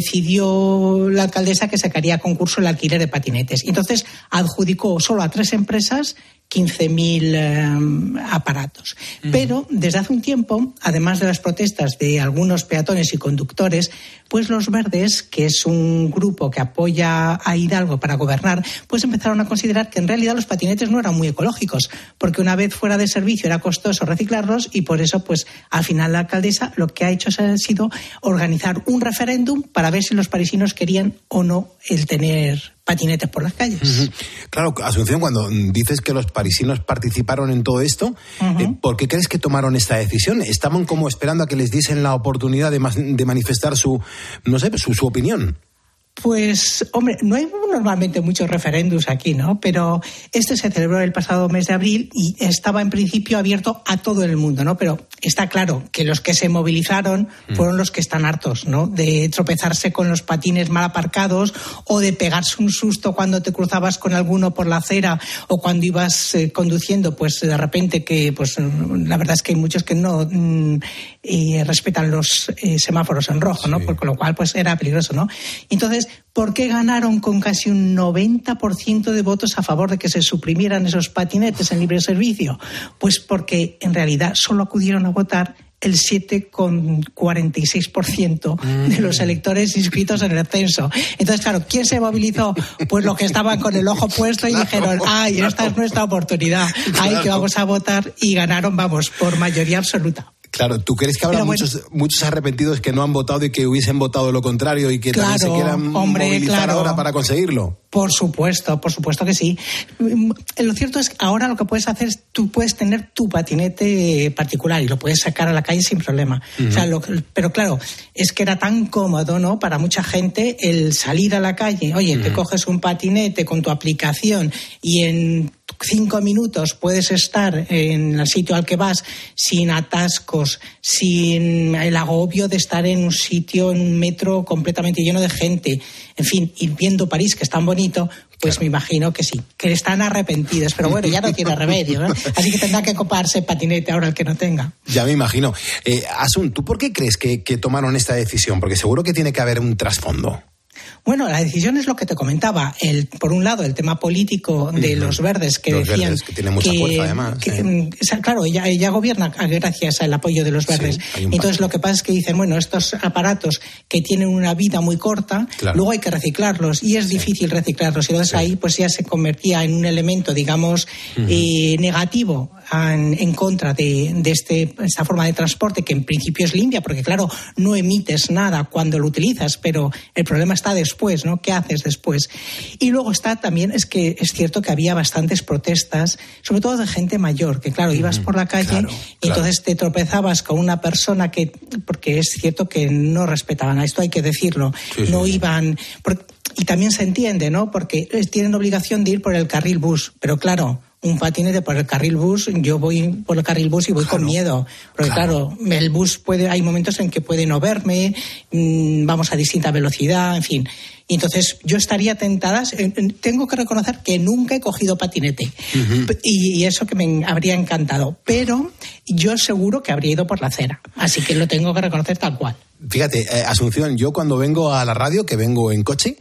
decidió la alcaldesa que sacaría a concurso el alquiler de patinetes. Entonces adjudicó solo a 3 empresas 15.000 aparatos. Pero desde hace un tiempo, además de las protestas de algunos peatones y conductores, pues los Verdes, que es un grupo que apoya a Hidalgo para gobernar, pues empezaron a considerar que en realidad los patinetes no eran muy ecológicos, porque una vez fuera de servicio era costoso reciclarlos y por eso, pues al final la alcaldesa lo que ha hecho ha sido organizar un referéndum para ver si los parisinos querían o no el tener patinetes por las calles. Uh-huh. Claro, Asunción, cuando dices que los parisinos participaron en todo esto, ¿por qué crees que tomaron esta decisión? ¿Estaban como esperando a que les diesen la oportunidad de manifestar su opinión? Pues, hombre, no hay normalmente muchos referéndums aquí, ¿no? Pero este se celebró el pasado mes de abril y estaba en principio abierto a todo el mundo, ¿no? Pero está claro que los que se movilizaron fueron los que están hartos, ¿no? De tropezarse con los patines mal aparcados o de pegarse un susto cuando te cruzabas con alguno por la acera o cuando ibas conduciendo, pues de repente que, pues la verdad es que hay muchos que no respetan los semáforos en rojo, ¿no? Sí. Con lo cual, pues era peligroso, ¿no? Entonces, ¿por qué ganaron con casi un 90% de votos a favor de que se suprimieran esos patinetes en libre servicio? Pues porque en realidad solo acudieron a votar el 7,46% de los electores inscritos en el censo. Entonces, claro, ¿quién se movilizó? Pues los que estaban con el ojo puesto y dijeron, ¡ay, esta es nuestra oportunidad! ¡Ay, que vamos a votar! Y ganaron, vamos, por mayoría absoluta. Claro, ¿tú crees que habrá muchos arrepentidos que no han votado y que hubiesen votado lo contrario y que también se quieran movilizar ahora para conseguirlo? Por supuesto que sí. Lo cierto es que ahora lo que puedes hacer es, tú puedes tener tu patinete particular y lo puedes sacar a la calle sin problema. O sea, pero claro, es que era tan cómodo, ¿no? Para mucha gente el salir a la calle. Oye, te coges un patinete con tu aplicación y en 5 minutos puedes estar en el sitio al que vas sin atascos, sin el agobio de estar en un sitio, en un metro completamente lleno de gente. En fin, y viendo París, que es tan bonito, pues claro, me imagino que sí, que están arrepentidos. Pero bueno, ya no tiene remedio, ¿no? Así que tendrá que coparse patinete ahora el que no tenga. Ya me imagino. Asun, ¿tú por qué crees que tomaron esta decisión? Porque seguro que tiene que haber un trasfondo. Bueno, la decisión es lo que te comentaba. Por un lado, el tema político de los Verdes, que los decían Verdes, que tiene mucha fuerza, además. Claro, ella gobierna gracias al apoyo de los Verdes. Sí, entonces, lo que pasa es que dicen, bueno, estos aparatos que tienen una vida muy corta, claro, luego hay que reciclarlos y es difícil reciclarlos. Y entonces ahí pues ya se convertía en un elemento, digamos, negativo en contra de esta forma de transporte, que en principio es limpia, porque claro, no emites nada cuando lo utilizas, pero el problema está después, ¿no? ¿Qué haces después? Y luego está también, es que es cierto que había bastantes protestas, sobre todo de gente mayor, que claro, ibas por la calle y entonces te tropezabas con una persona que, porque es cierto que no respetaban, a esto hay que decirlo, iban... Y también se entiende, ¿no? Porque tienen obligación de ir por el carril bus, pero claro, un patinete por el carril bus, yo voy por el carril bus y voy con miedo, porque claro, el bus hay momentos en que puede no verme, vamos a distinta velocidad, en fin. Y entonces yo estaría tentada, tengo que reconocer que nunca he cogido patinete, y eso que me habría encantado, pero yo seguro que habría ido por la acera, así que lo tengo que reconocer tal cual. Fíjate, Asunción, yo cuando vengo a la radio, que vengo en coche,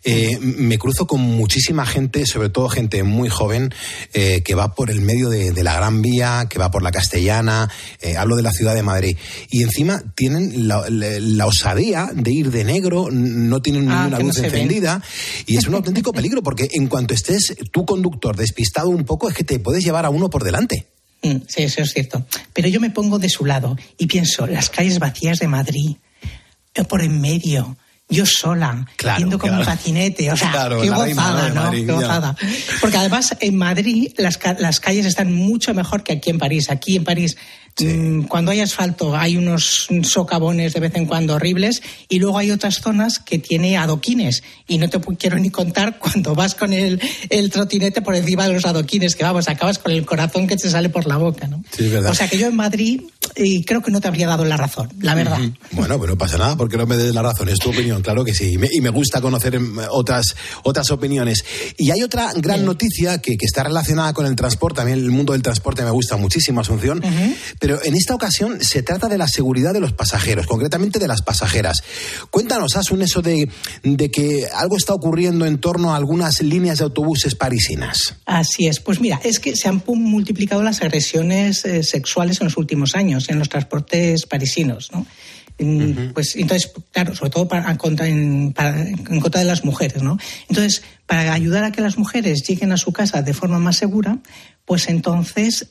me cruzo con muchísima gente, sobre todo gente muy joven, que va por el medio de la Gran Vía, que va por la Castellana, hablo de la ciudad de Madrid, y encima tienen la osadía de ir de negro, no tienen ninguna luz encendida, y es un auténtico peligro, porque en cuanto estés tu conductor despistado un poco, es que te puedes llevar a uno por delante. Sí, eso es cierto. Pero yo me pongo de su lado y pienso, las calles vacías de Madrid, por en medio, yo sola, yendo con mi patinete, o sea, qué gozada, ¿no? Madrid, qué gozada. Porque además en Madrid las calles están mucho mejor que aquí en París. Aquí en París, cuando hay asfalto, hay unos socavones de vez en cuando horribles, y luego hay otras zonas que tiene adoquines, y no te quiero ni contar cuando vas con el trotinete por encima de los adoquines, que vamos, acabas con el corazón que te sale por la boca, ¿no? Sí, es verdad. O sea que yo en Madrid creo que no te habría dado la razón, la verdad. Bueno, pues no pasa nada, porque no me des la razón, es tu opinión. Bueno, claro que sí, y me gusta conocer otras opiniones. Y hay otra gran noticia que está relacionada con el transporte. A mí el mundo del transporte me gusta muchísimo, Asunción, pero en esta ocasión se trata de la seguridad de los pasajeros, concretamente de las pasajeras. Cuéntanos, Asun, eso de que algo está ocurriendo en torno a algunas líneas de autobuses parisinas. Así es. Pues mira, es que se han multiplicado las agresiones sexuales en los últimos años en los transportes parisinos, ¿no? Pues entonces, claro, sobre todo en contra de las mujeres, ¿no? Entonces, para ayudar a que las mujeres lleguen a su casa de forma más segura, pues entonces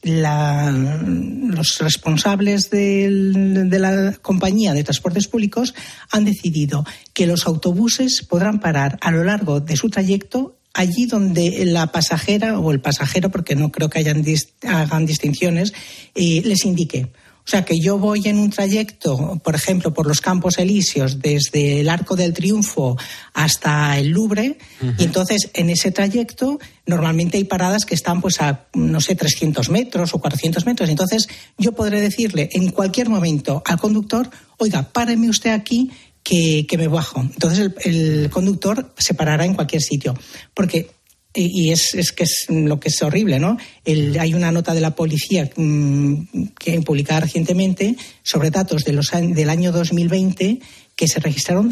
los responsables de la compañía de transportes públicos han decidido que los autobuses podrán parar a lo largo de su trayecto allí donde la pasajera o el pasajero, porque no creo que hagan distinciones, les indique. O sea, que yo voy en un trayecto, por ejemplo, por los Campos Elíseos, desde el Arco del Triunfo hasta el Louvre, y entonces en ese trayecto normalmente hay paradas que están pues a, no sé, 300 metros o 400 metros. Entonces yo podré decirle en cualquier momento al conductor, oiga, páreme usted aquí que me bajo. Entonces el conductor se parará en cualquier sitio. Porque... Y es que es lo que es horrible, ¿no? Hay una nota de la policía que publicada recientemente sobre datos del año 2020 que se registraron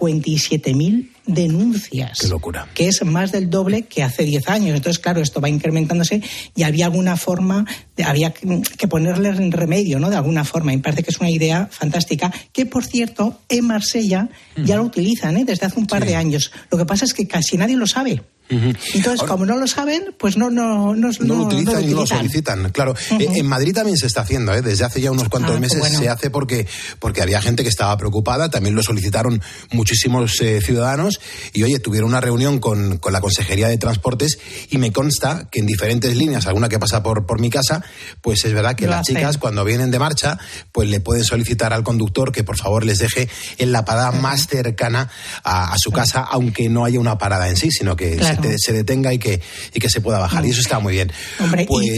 57.000 denuncias. ¡Qué locura! Que es más del doble que hace 10 años. Entonces, claro, esto va incrementándose y había alguna forma, había que ponerle remedio, ¿no? De alguna forma. Y me parece que es una idea fantástica que, por cierto, en Marsella ya lo utilizan, desde hace un par de años. Lo que pasa es que casi nadie lo sabe. Entonces, ahora, como no lo saben, pues no lo utilizan y no lo solicitan. Claro, en Madrid también se está haciendo, desde hace ya unos cuantos meses se hace porque había gente que estaba preocupada, también lo solicitaron muchísimos ciudadanos y oye, tuvieron una reunión con la Consejería de Transportes y me consta que en diferentes líneas, alguna que pasa por mi casa, pues es verdad que las chicas cuando vienen de marcha, pues le pueden solicitar al conductor que por favor les deje en la parada más cercana a su casa, aunque no haya una parada en sí, sino que se detenga y que se pueda bajar. Y eso está muy bien. Hombre, pues...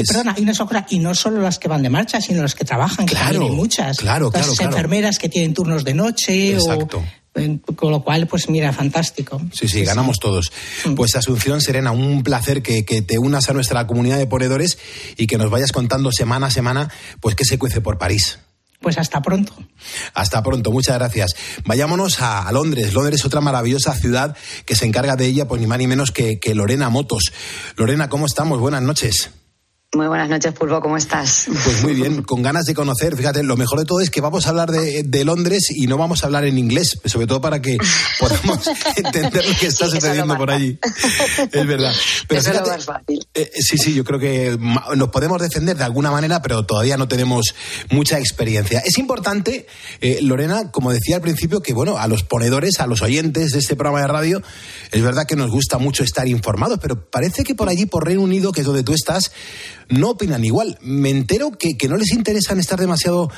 y no solo las que van de marcha, sino las que trabajan, que también hay muchas. Las enfermeras que tienen turnos de noche. Exacto. Con lo cual, pues mira, fantástico. Sí, ganamos todos. Pues Asunción Serena, un placer que te unas a nuestra comunidad de ponedores y que nos vayas contando semana a semana pues qué se cuece por París. Pues hasta pronto. Hasta pronto, muchas gracias. Vayámonos a Londres. Londres es otra maravillosa ciudad que se encarga de ella, pues ni más ni menos que Lorena Motos. Lorena, ¿cómo estamos? Buenas noches. Muy buenas noches, Pulpo, ¿cómo estás? Pues muy bien, con ganas de conocer. Fíjate, lo mejor de todo es que vamos a hablar de Londres y no vamos a hablar en inglés, sobre todo para que podamos entender lo que está sucediendo por allí. Es verdad. Pero eso fíjate, es lo más fácil. Sí, yo creo que nos podemos defender de alguna manera, pero todavía no tenemos mucha experiencia. Es importante, Lorena, como decía al principio, que bueno, a los ponedores, a los oyentes de este programa de radio, es verdad que nos gusta mucho estar informados, pero parece que por allí, por Reino Unido, que es donde tú estás, no opinan igual. Me entero que no les interesan estar demasiado,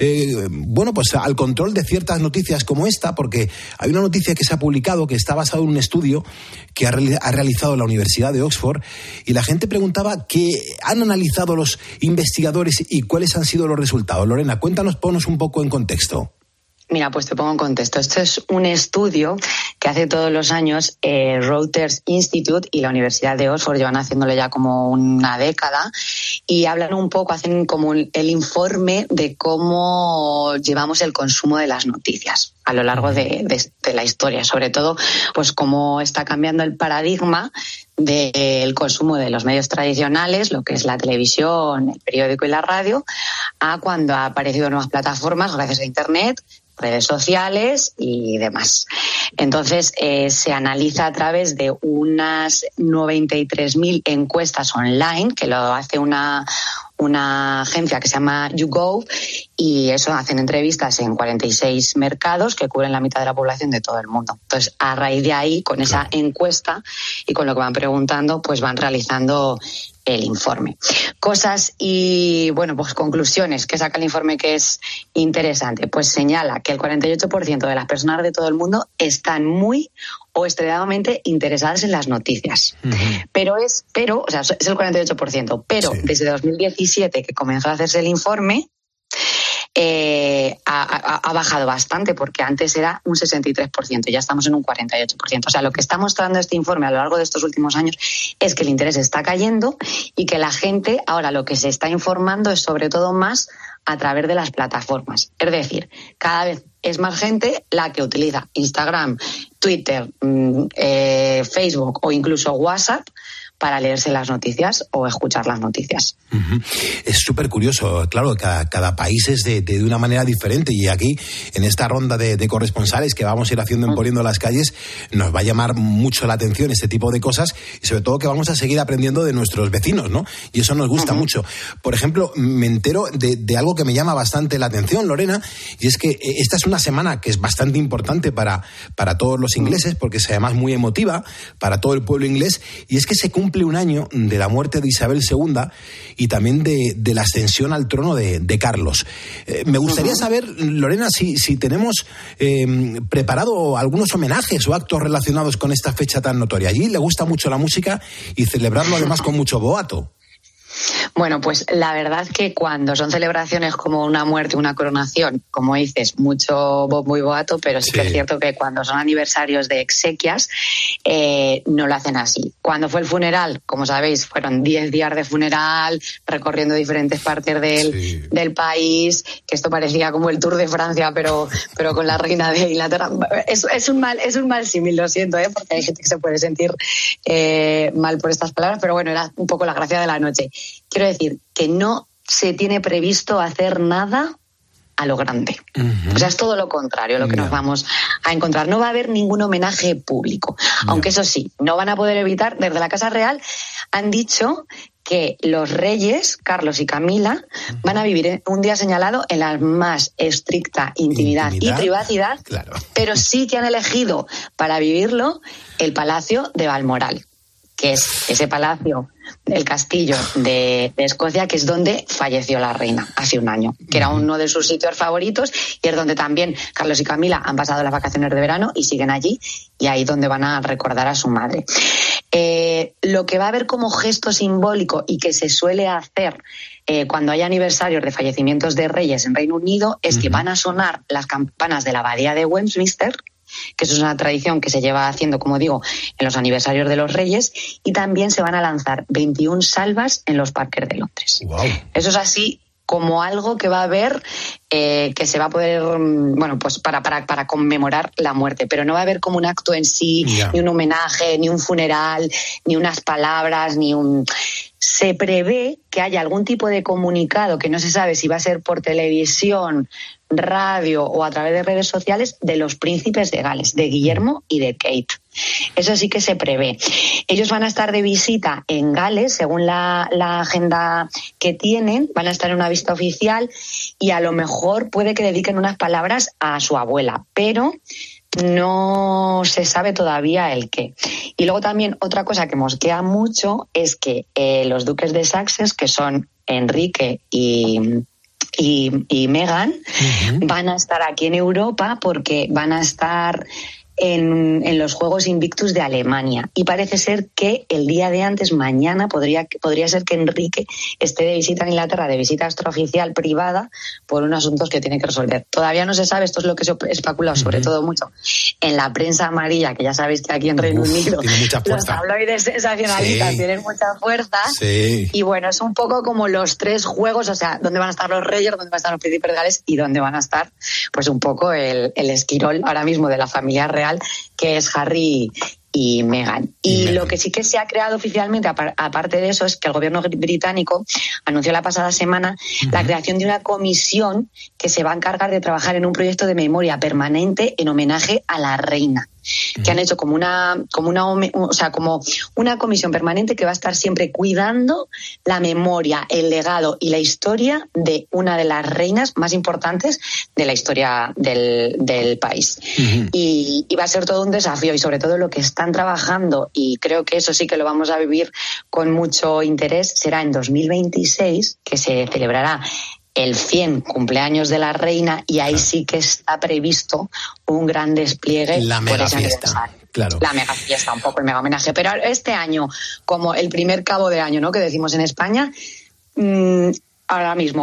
pues al control de ciertas noticias como esta, porque hay una noticia que se ha publicado que está basado en un estudio que ha realizado la Universidad de Oxford y la gente preguntaba qué han analizado los investigadores y cuáles han sido los resultados. Lorena, ponnos un poco en contexto. Mira, pues te pongo en contexto. Esto es un estudio que hace todos los años Reuters Institute y la Universidad de Oxford, llevan haciéndolo ya como una década, y hablan un poco, hacen como el informe de cómo llevamos el consumo de las noticias a lo largo de la historia, sobre todo pues cómo está cambiando el paradigma del consumo de los medios tradicionales, lo que es la televisión, el periódico y la radio, a cuando ha aparecido nuevas plataformas gracias a Internet, redes sociales y demás. Entonces, se analiza a través de unas 93.000 encuestas online, que lo hace una agencia que se llama YouGov, y eso hacen entrevistas en 46 mercados que cubren la mitad de la población de todo el mundo. Entonces, a raíz de ahí, con esa encuesta y con lo que van preguntando, pues van realizando el informe. Cosas y, pues conclusiones que saca el informe que es interesante. Pues señala que el 48% de las personas de todo el mundo están muy o extremadamente interesadas en las noticias. Uh-huh. Pero es el 48%. Pero sí, desde 2017, que comenzó a hacerse el informe, ha bajado bastante, porque antes era un 63%, ya estamos en un 48%. O sea, lo que está mostrando este informe a lo largo de estos últimos años es que el interés está cayendo y que la gente ahora lo que se está informando es sobre todo más a través de las plataformas. Es decir, cada vez es más gente la que utiliza Instagram, Twitter, Facebook o incluso WhatsApp para leerse las noticias o escuchar las noticias. Uh-huh. Es súper curioso, claro, cada país es de una manera diferente, y aquí, en esta ronda de corresponsales que vamos a ir haciendo en Poniendo las Calles, nos va a llamar mucho la atención este tipo de cosas, y sobre todo que vamos a seguir aprendiendo de nuestros vecinos, ¿no? Y eso nos gusta mucho. Por ejemplo, me entero de algo que me llama bastante la atención, Lorena, y es que esta es una semana que es bastante importante para todos los ingleses, porque es además muy emotiva para todo el pueblo inglés, y es que se cumple un año de la muerte de Isabel II y también de la ascensión al trono de Carlos. Me gustaría saber, Lorena, si tenemos preparado algunos homenajes o actos relacionados con esta fecha tan notoria. Allí le gusta mucho la música y celebrarlo además con mucho boato. Bueno, pues la verdad que cuando son celebraciones como una muerte, una coronación, como dices, mucho bombo y boato, pero sí que es cierto que cuando son aniversarios de exequias, no lo hacen así. Cuando fue el funeral, como sabéis, fueron 10 días de funeral, recorriendo diferentes partes del país, que esto parecía como el Tour de Francia, pero con la reina de Inglaterra. Es un mal símil, lo siento, porque hay gente que se puede sentir mal por estas palabras, pero bueno, era un poco la gracia de la noche. Quiero decir que no se tiene previsto hacer nada a lo grande. Uh-huh. O sea, es todo lo contrario lo que nos vamos a encontrar. No va a haber ningún homenaje público. Aunque eso sí, no van a poder evitar, desde la Casa Real han dicho que los reyes, Carlos y Camila, van a vivir un día señalado en la más estricta intimidad y privacidad, pero sí que han elegido para vivirlo el Palacio de Balmoral, que es ese palacio, el castillo de Escocia, que es donde falleció la reina hace un año, que era uno de sus sitios favoritos, y es donde también Carlos y Camila han pasado las vacaciones de verano y siguen allí, y ahí donde van a recordar a su madre. Lo que va a haber como gesto simbólico y que se suele hacer cuando hay aniversarios de fallecimientos de reyes en Reino Unido es que van a sonar las campanas de la abadía de Westminster, que eso es una tradición que se lleva haciendo, como digo, en los aniversarios de los reyes, y también se van a lanzar 21 salvas en los parques de Londres. Wow. Eso es así como algo que va a haber, que se va a poder, bueno, pues para conmemorar la muerte, pero no va a haber como un acto en sí, ni un homenaje, ni un funeral, ni unas palabras, ni un... Se prevé que haya algún tipo de comunicado, que no se sabe si va a ser por televisión, radio o a través de redes sociales, de los príncipes de Gales, de Guillermo y de Kate. Eso sí que se prevé. Ellos van a estar de visita en Gales, según la agenda que tienen, van a estar en una visita oficial, y a lo mejor puede que dediquen unas palabras a su abuela, pero no se sabe todavía el qué. Y luego también otra cosa que mosquea mucho es que los duques de Sussex, que son Enrique y Meghan, van a estar aquí en Europa porque van a estar en los Juegos Invictus de Alemania, y parece ser que el día de antes, mañana, podría ser que Enrique esté de visita en Inglaterra, de visita extraoficial privada, por unos asuntos que tiene que resolver. Todavía no se sabe, esto es lo que se especula sobre todo mucho en la prensa amarilla, que ya sabéis que aquí en Reino Unido los tabloides sensacionalistas tienen mucha fuerza, y bueno, es un poco como los tres juegos, o sea, dónde van a estar los reyes, dónde van a estar los príncipes de Gales y dónde van a estar, pues un poco el esquirol ahora mismo de la familia real, que es Harry y Meghan. Y lo que sí que se ha creado oficialmente, aparte de eso, es que el gobierno británico anunció la pasada semana la creación de una comisión que se va a encargar de trabajar en un proyecto de memoria permanente en homenaje a la reina, que han hecho como una comisión permanente que va a estar siempre cuidando la memoria, el legado y la historia de una de las reinas más importantes de la historia del país. Y va a ser todo un desafío, y sobre todo lo que están trabajando, y creo que eso sí que lo vamos a vivir con mucho interés, será en 2026, que se celebrará el 100 cumpleaños de la reina, y ahí sí que está previsto un gran despliegue. La mega fiesta. Claro. La mega fiesta, un poco el mega homenaje. Pero este año, como el primer cabo de año, ¿no?, que decimos en España, ahora mismo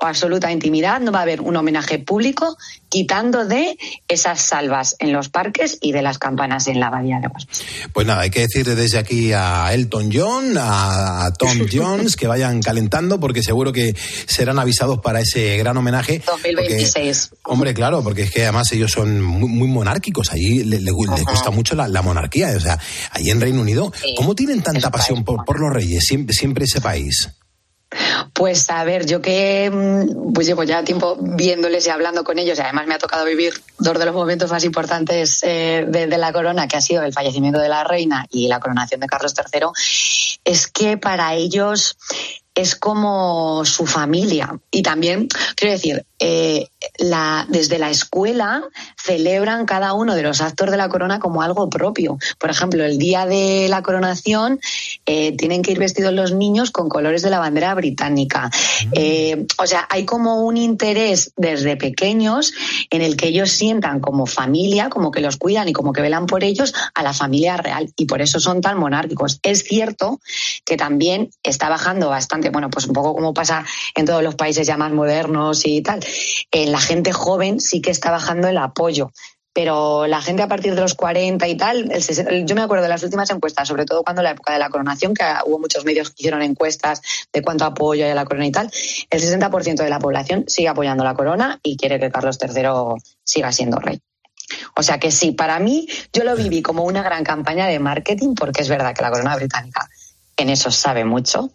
o absoluta intimidad, no va a haber un homenaje público quitando de esas salvas en los parques y de las campanas en la Abadía de Westminster. Pues nada, hay que decir desde aquí a Elton John, a Tom Jones, que vayan calentando, porque seguro que serán avisados para ese gran homenaje. 2026. Porque, hombre, claro, porque es que además ellos son muy monárquicos, allí les gusta mucho la monarquía, o sea, allí en Reino Unido, sí. ¿Cómo tienen tanta pasión por los reyes, siempre ese país? Pues a ver, yo que pues llevo ya tiempo viéndoles y hablando con ellos, y además me ha tocado vivir dos de los momentos más importantes de la corona, que ha sido el fallecimiento de la reina y la coronación de Carlos III, es que para ellos es como su familia. Y también, quiero decir, desde la escuela celebran cada uno de los actos de la corona como algo propio. Por ejemplo, el día de la coronación tienen que ir vestidos los niños con colores de la bandera británica. O sea, hay como un interés desde pequeños en el que ellos sientan como familia, como que los cuidan y como que velan por ellos a la familia real. Y por eso son tan monárquicos. Es cierto que también está bajando bastante, bueno, pues un poco como pasa en todos los países ya más modernos y tal. La gente joven sí que está bajando el apoyo, pero la gente a partir de los 40 y tal, yo me acuerdo de las últimas encuestas, sobre todo cuando la época de la coronación, que hubo muchos medios que hicieron encuestas de cuánto apoyo hay a la corona y tal, el 60% de la población sigue apoyando la corona y quiere que Carlos III siga siendo rey. O sea que sí, para mí yo lo viví como una gran campaña de marketing, porque es verdad que la corona británica en eso sabe mucho.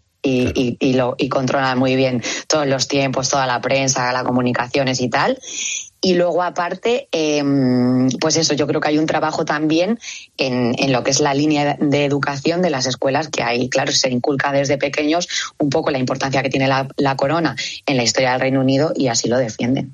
Y controla muy bien todos los tiempos, toda la prensa, las comunicaciones y tal. Y luego, aparte, pues eso, yo creo que hay un trabajo también en lo que es la línea de educación de las escuelas, que hay, claro, se inculca desde pequeños un poco la importancia que tiene la corona en la historia del Reino Unido, y así lo defienden.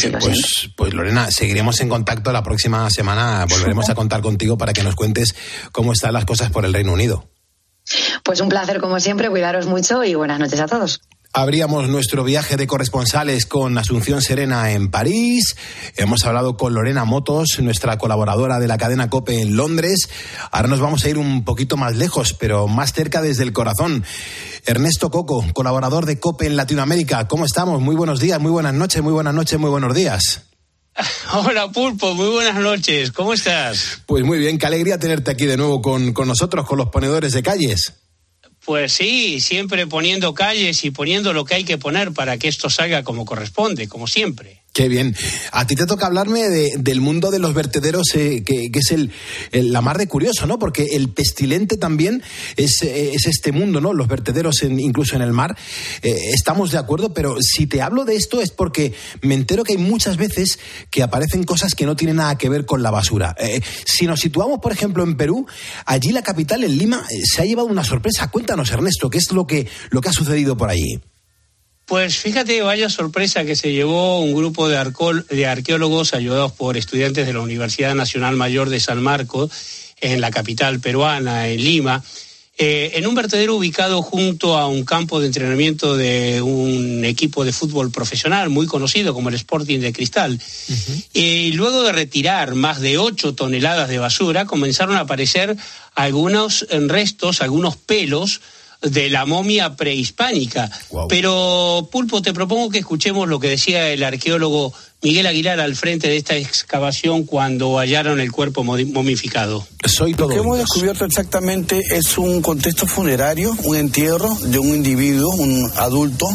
Pues Lorena, seguiremos en contacto. La próxima semana volveremos a contar contigo para que nos cuentes cómo están las cosas por el Reino Unido. Pues un placer como siempre, cuidaros mucho y buenas noches a todos. Abríamos nuestro viaje de corresponsales con Asunción Serena en París. Hemos hablado con Lorena Motos, nuestra colaboradora de la cadena COPE en Londres. Ahora nos vamos a ir un poquito más lejos, pero más cerca desde el corazón. Ernesto Coco, colaborador de COPE en Latinoamérica. ¿Cómo estamos? Muy buenos días, muy buenas noches, muy buenos días. Hola Pulpo, muy buenas noches, ¿cómo estás? Pues muy bien, qué alegría tenerte aquí de nuevo con nosotros, con los ponedores de calles. Pues sí, siempre poniendo calles y poniendo lo que hay que poner para que esto salga como corresponde, como siempre. Qué bien. A ti te toca hablarme del mundo de los vertederos, que es la mar de curioso, ¿no? Porque el pestilente también es este mundo, ¿no? Los vertederos incluso en el mar. Estamos de acuerdo, pero si te hablo de esto es porque me entero que hay muchas veces que aparecen cosas que no tienen nada que ver con la basura. Si nos situamos, por ejemplo, en Perú, allí la capital, en Lima, se ha llevado una sorpresa. Cuéntanos, Ernesto, ¿qué es lo que ha sucedido por allí? Pues fíjate, vaya sorpresa que se llevó un grupo de arqueólogos ayudados por estudiantes de la Universidad Nacional Mayor de San Marcos, en la capital peruana, en Lima, en un vertedero ubicado junto a un campo de entrenamiento de un equipo de fútbol profesional muy conocido como el Sporting de Cristal. Uh-huh. Y luego de retirar más de 8 toneladas de basura, comenzaron a aparecer algunos restos, algunos pelos de la momia prehispánica. Wow. Pero, Pulpo, te propongo que escuchemos lo que decía el arqueólogo Miguel Aguilar al frente de esta excavación cuando hallaron el cuerpo momificado. Lo que hemos descubierto exactamente es un contexto funerario, un entierro de un individuo, un adulto,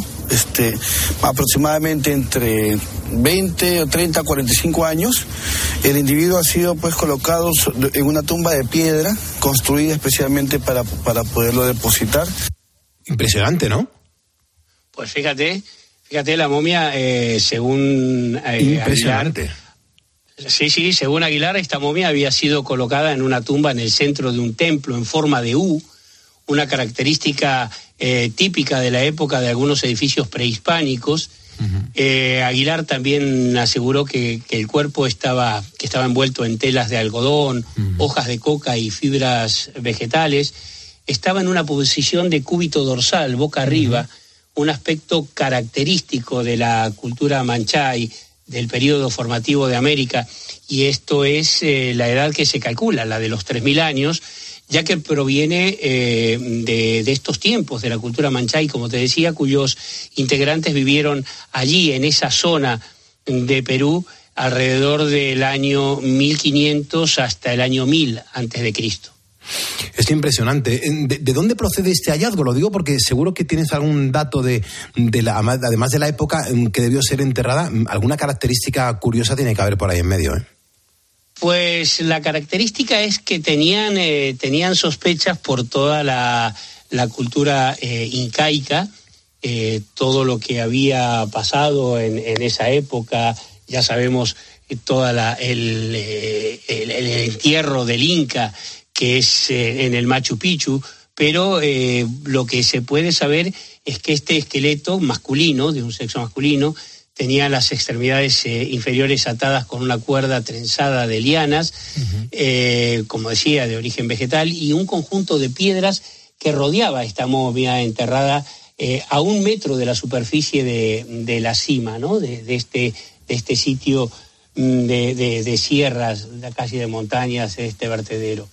aproximadamente entre 20 o 30, 45 años. El individuo ha sido pues colocado en una tumba de piedra construida especialmente para poderlo depositar. Impresionante, ¿no? Pues fíjate, la momia, según impresionante. Aguilar, sí, según Aguilar, esta momia había sido colocada en una tumba en el centro de un templo en forma de U, una característica típica de la época de algunos edificios prehispánicos. Uh-huh. Aguilar también aseguró que el cuerpo estaba envuelto en telas de algodón, uh-huh, hojas de coca y fibras vegetales. Estaba en una posición de cúbito dorsal, boca arriba, uh-huh, un aspecto característico de la cultura manchay del periodo formativo de América, y esto es la edad que se calcula, la de los 3.000 años, ya que proviene de estos tiempos, de la cultura manchay, como te decía, cuyos integrantes vivieron allí, en esa zona de Perú, alrededor del año 1500 hasta el año 1000 antes de Cristo. Es impresionante. ¿De dónde procede este hallazgo? Lo digo porque seguro que tienes algún dato además de la época en que debió ser enterrada, alguna característica curiosa tiene que haber por ahí en medio, ¿eh? Pues la característica es que tenían sospechas por toda la cultura incaica, todo lo que había pasado en esa época. Ya sabemos todo el entierro del Inca, que es en el Machu Picchu, pero lo que se puede saber es que este esqueleto masculino, de un sexo masculino, tenía las extremidades inferiores atadas con una cuerda trenzada de lianas, como decía, de origen vegetal, y un conjunto de piedras que rodeaba esta momia enterrada a 1 metro de la superficie de la cima, ¿no? de este sitio de sierras, casi de montañas, de este vertedero.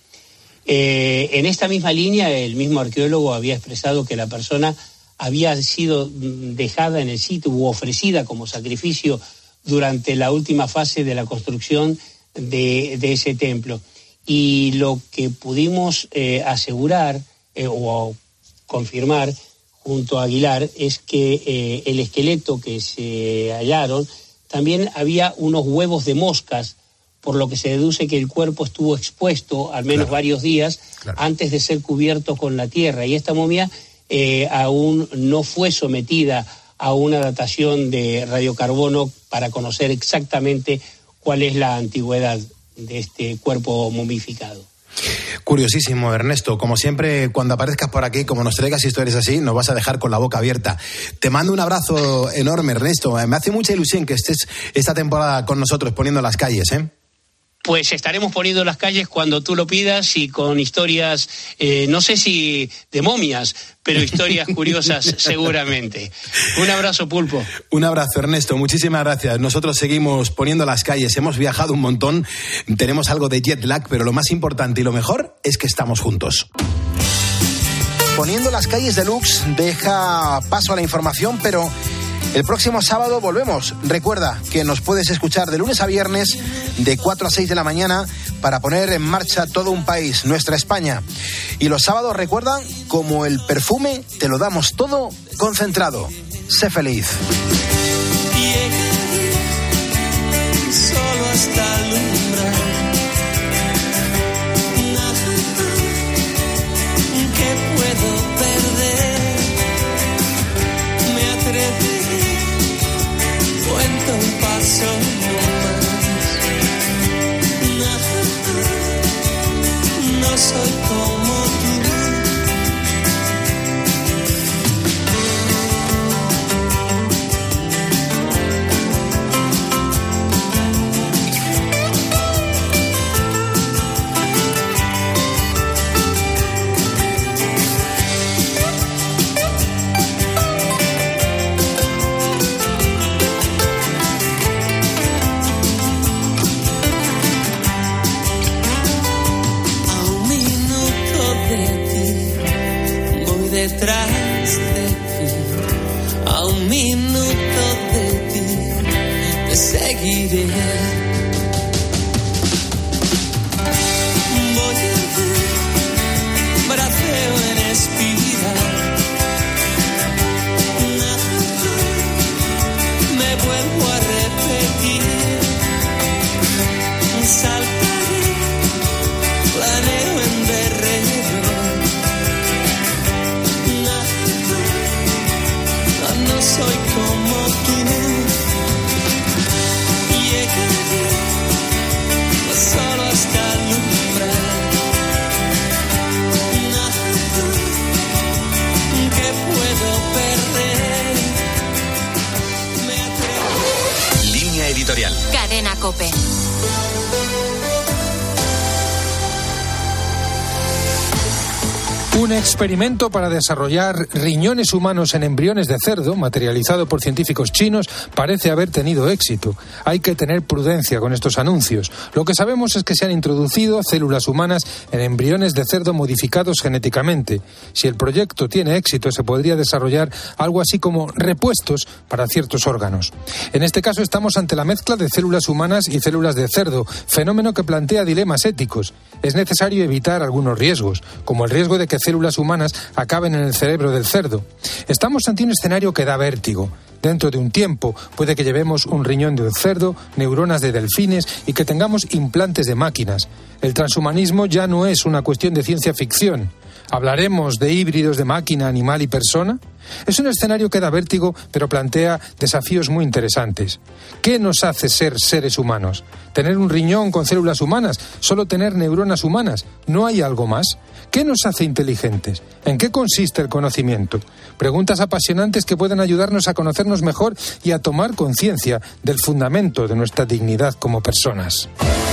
En esta misma línea, el mismo arqueólogo había expresado que la persona había sido dejada en el sitio u ofrecida como sacrificio durante la última fase de la construcción de ese templo. Y lo que pudimos asegurar o confirmar junto a Aguilar es que el esqueleto que se hallaron, también había unos huevos de moscas, por lo que se deduce que el cuerpo estuvo expuesto al menos varios días antes de ser cubierto con la tierra. Y esta momia aún no fue sometida a una datación de radiocarbono para conocer exactamente cuál es la antigüedad de este cuerpo momificado. Curiosísimo, Ernesto. Como siempre, cuando aparezcas por aquí, como nos traigas historias así, nos vas a dejar con la boca abierta. Te mando un abrazo enorme, Ernesto. Me hace mucha ilusión que estés esta temporada con nosotros poniendo las calles, ¿eh? Pues estaremos poniendo las calles cuando tú lo pidas y con historias, no sé si de momias, pero historias curiosas seguramente. Un abrazo, Pulpo. Un abrazo, Ernesto. Muchísimas gracias. Nosotros seguimos poniendo las calles. Hemos viajado un montón, tenemos algo de jet lag, pero lo más importante y lo mejor es que estamos juntos. Poniendo las calles deluxe deja paso a la información, pero el próximo sábado volvemos. Recuerda que nos puedes escuchar de lunes a viernes de 4 a 6 de la mañana para poner en marcha todo un país, nuestra España. Y los sábados, recuerda, como el perfume, te lo damos todo concentrado. Sé feliz. Solo hasta alumbrar. ¿Qué puedo perder? Me atreví. Cuento un paso más. No soy como tú. Detrás de ti, a 1 minuto de ti, te seguiré. Voy a ti, braceo en espiral. Me vuelvo a repetir. Saltaré, planeo en derrotero. No soy como tú. Llegaré solo hasta alumbrar. ¿Qué puedo perder? Me atrevo. Línea editorial. Cadena COPE. Un experimento para desarrollar riñones humanos en embriones de cerdo, materializado por científicos chinos, parece haber tenido éxito. Hay que tener prudencia con estos anuncios. Lo que sabemos es que se han introducido células humanas en embriones de cerdo modificados genéticamente. Si el proyecto tiene éxito, se podría desarrollar algo así como repuestos para ciertos órganos. En este caso estamos ante la mezcla de células humanas y células de cerdo, fenómeno que plantea dilemas éticos. Es necesario evitar algunos riesgos, como el riesgo de que células humanas acaben en el cerebro del cerdo. Estamos ante un escenario que da vértigo. Dentro de un tiempo puede que llevemos un riñón de un cerdo, neuronas de delfines y que tengamos implantes de máquinas. El transhumanismo ya no es una cuestión de ciencia ficción. ¿Hablaremos de híbridos de máquina, animal y persona? Es un escenario que da vértigo, pero plantea desafíos muy interesantes. ¿Qué nos hace ser seres humanos? ¿Tener un riñón con células humanas? ¿Solo tener neuronas humanas? ¿No hay algo más? ¿Qué nos hace inteligentes? ¿En qué consiste el conocimiento? Preguntas apasionantes que pueden ayudarnos a conocernos mejor y a tomar conciencia del fundamento de nuestra dignidad como personas.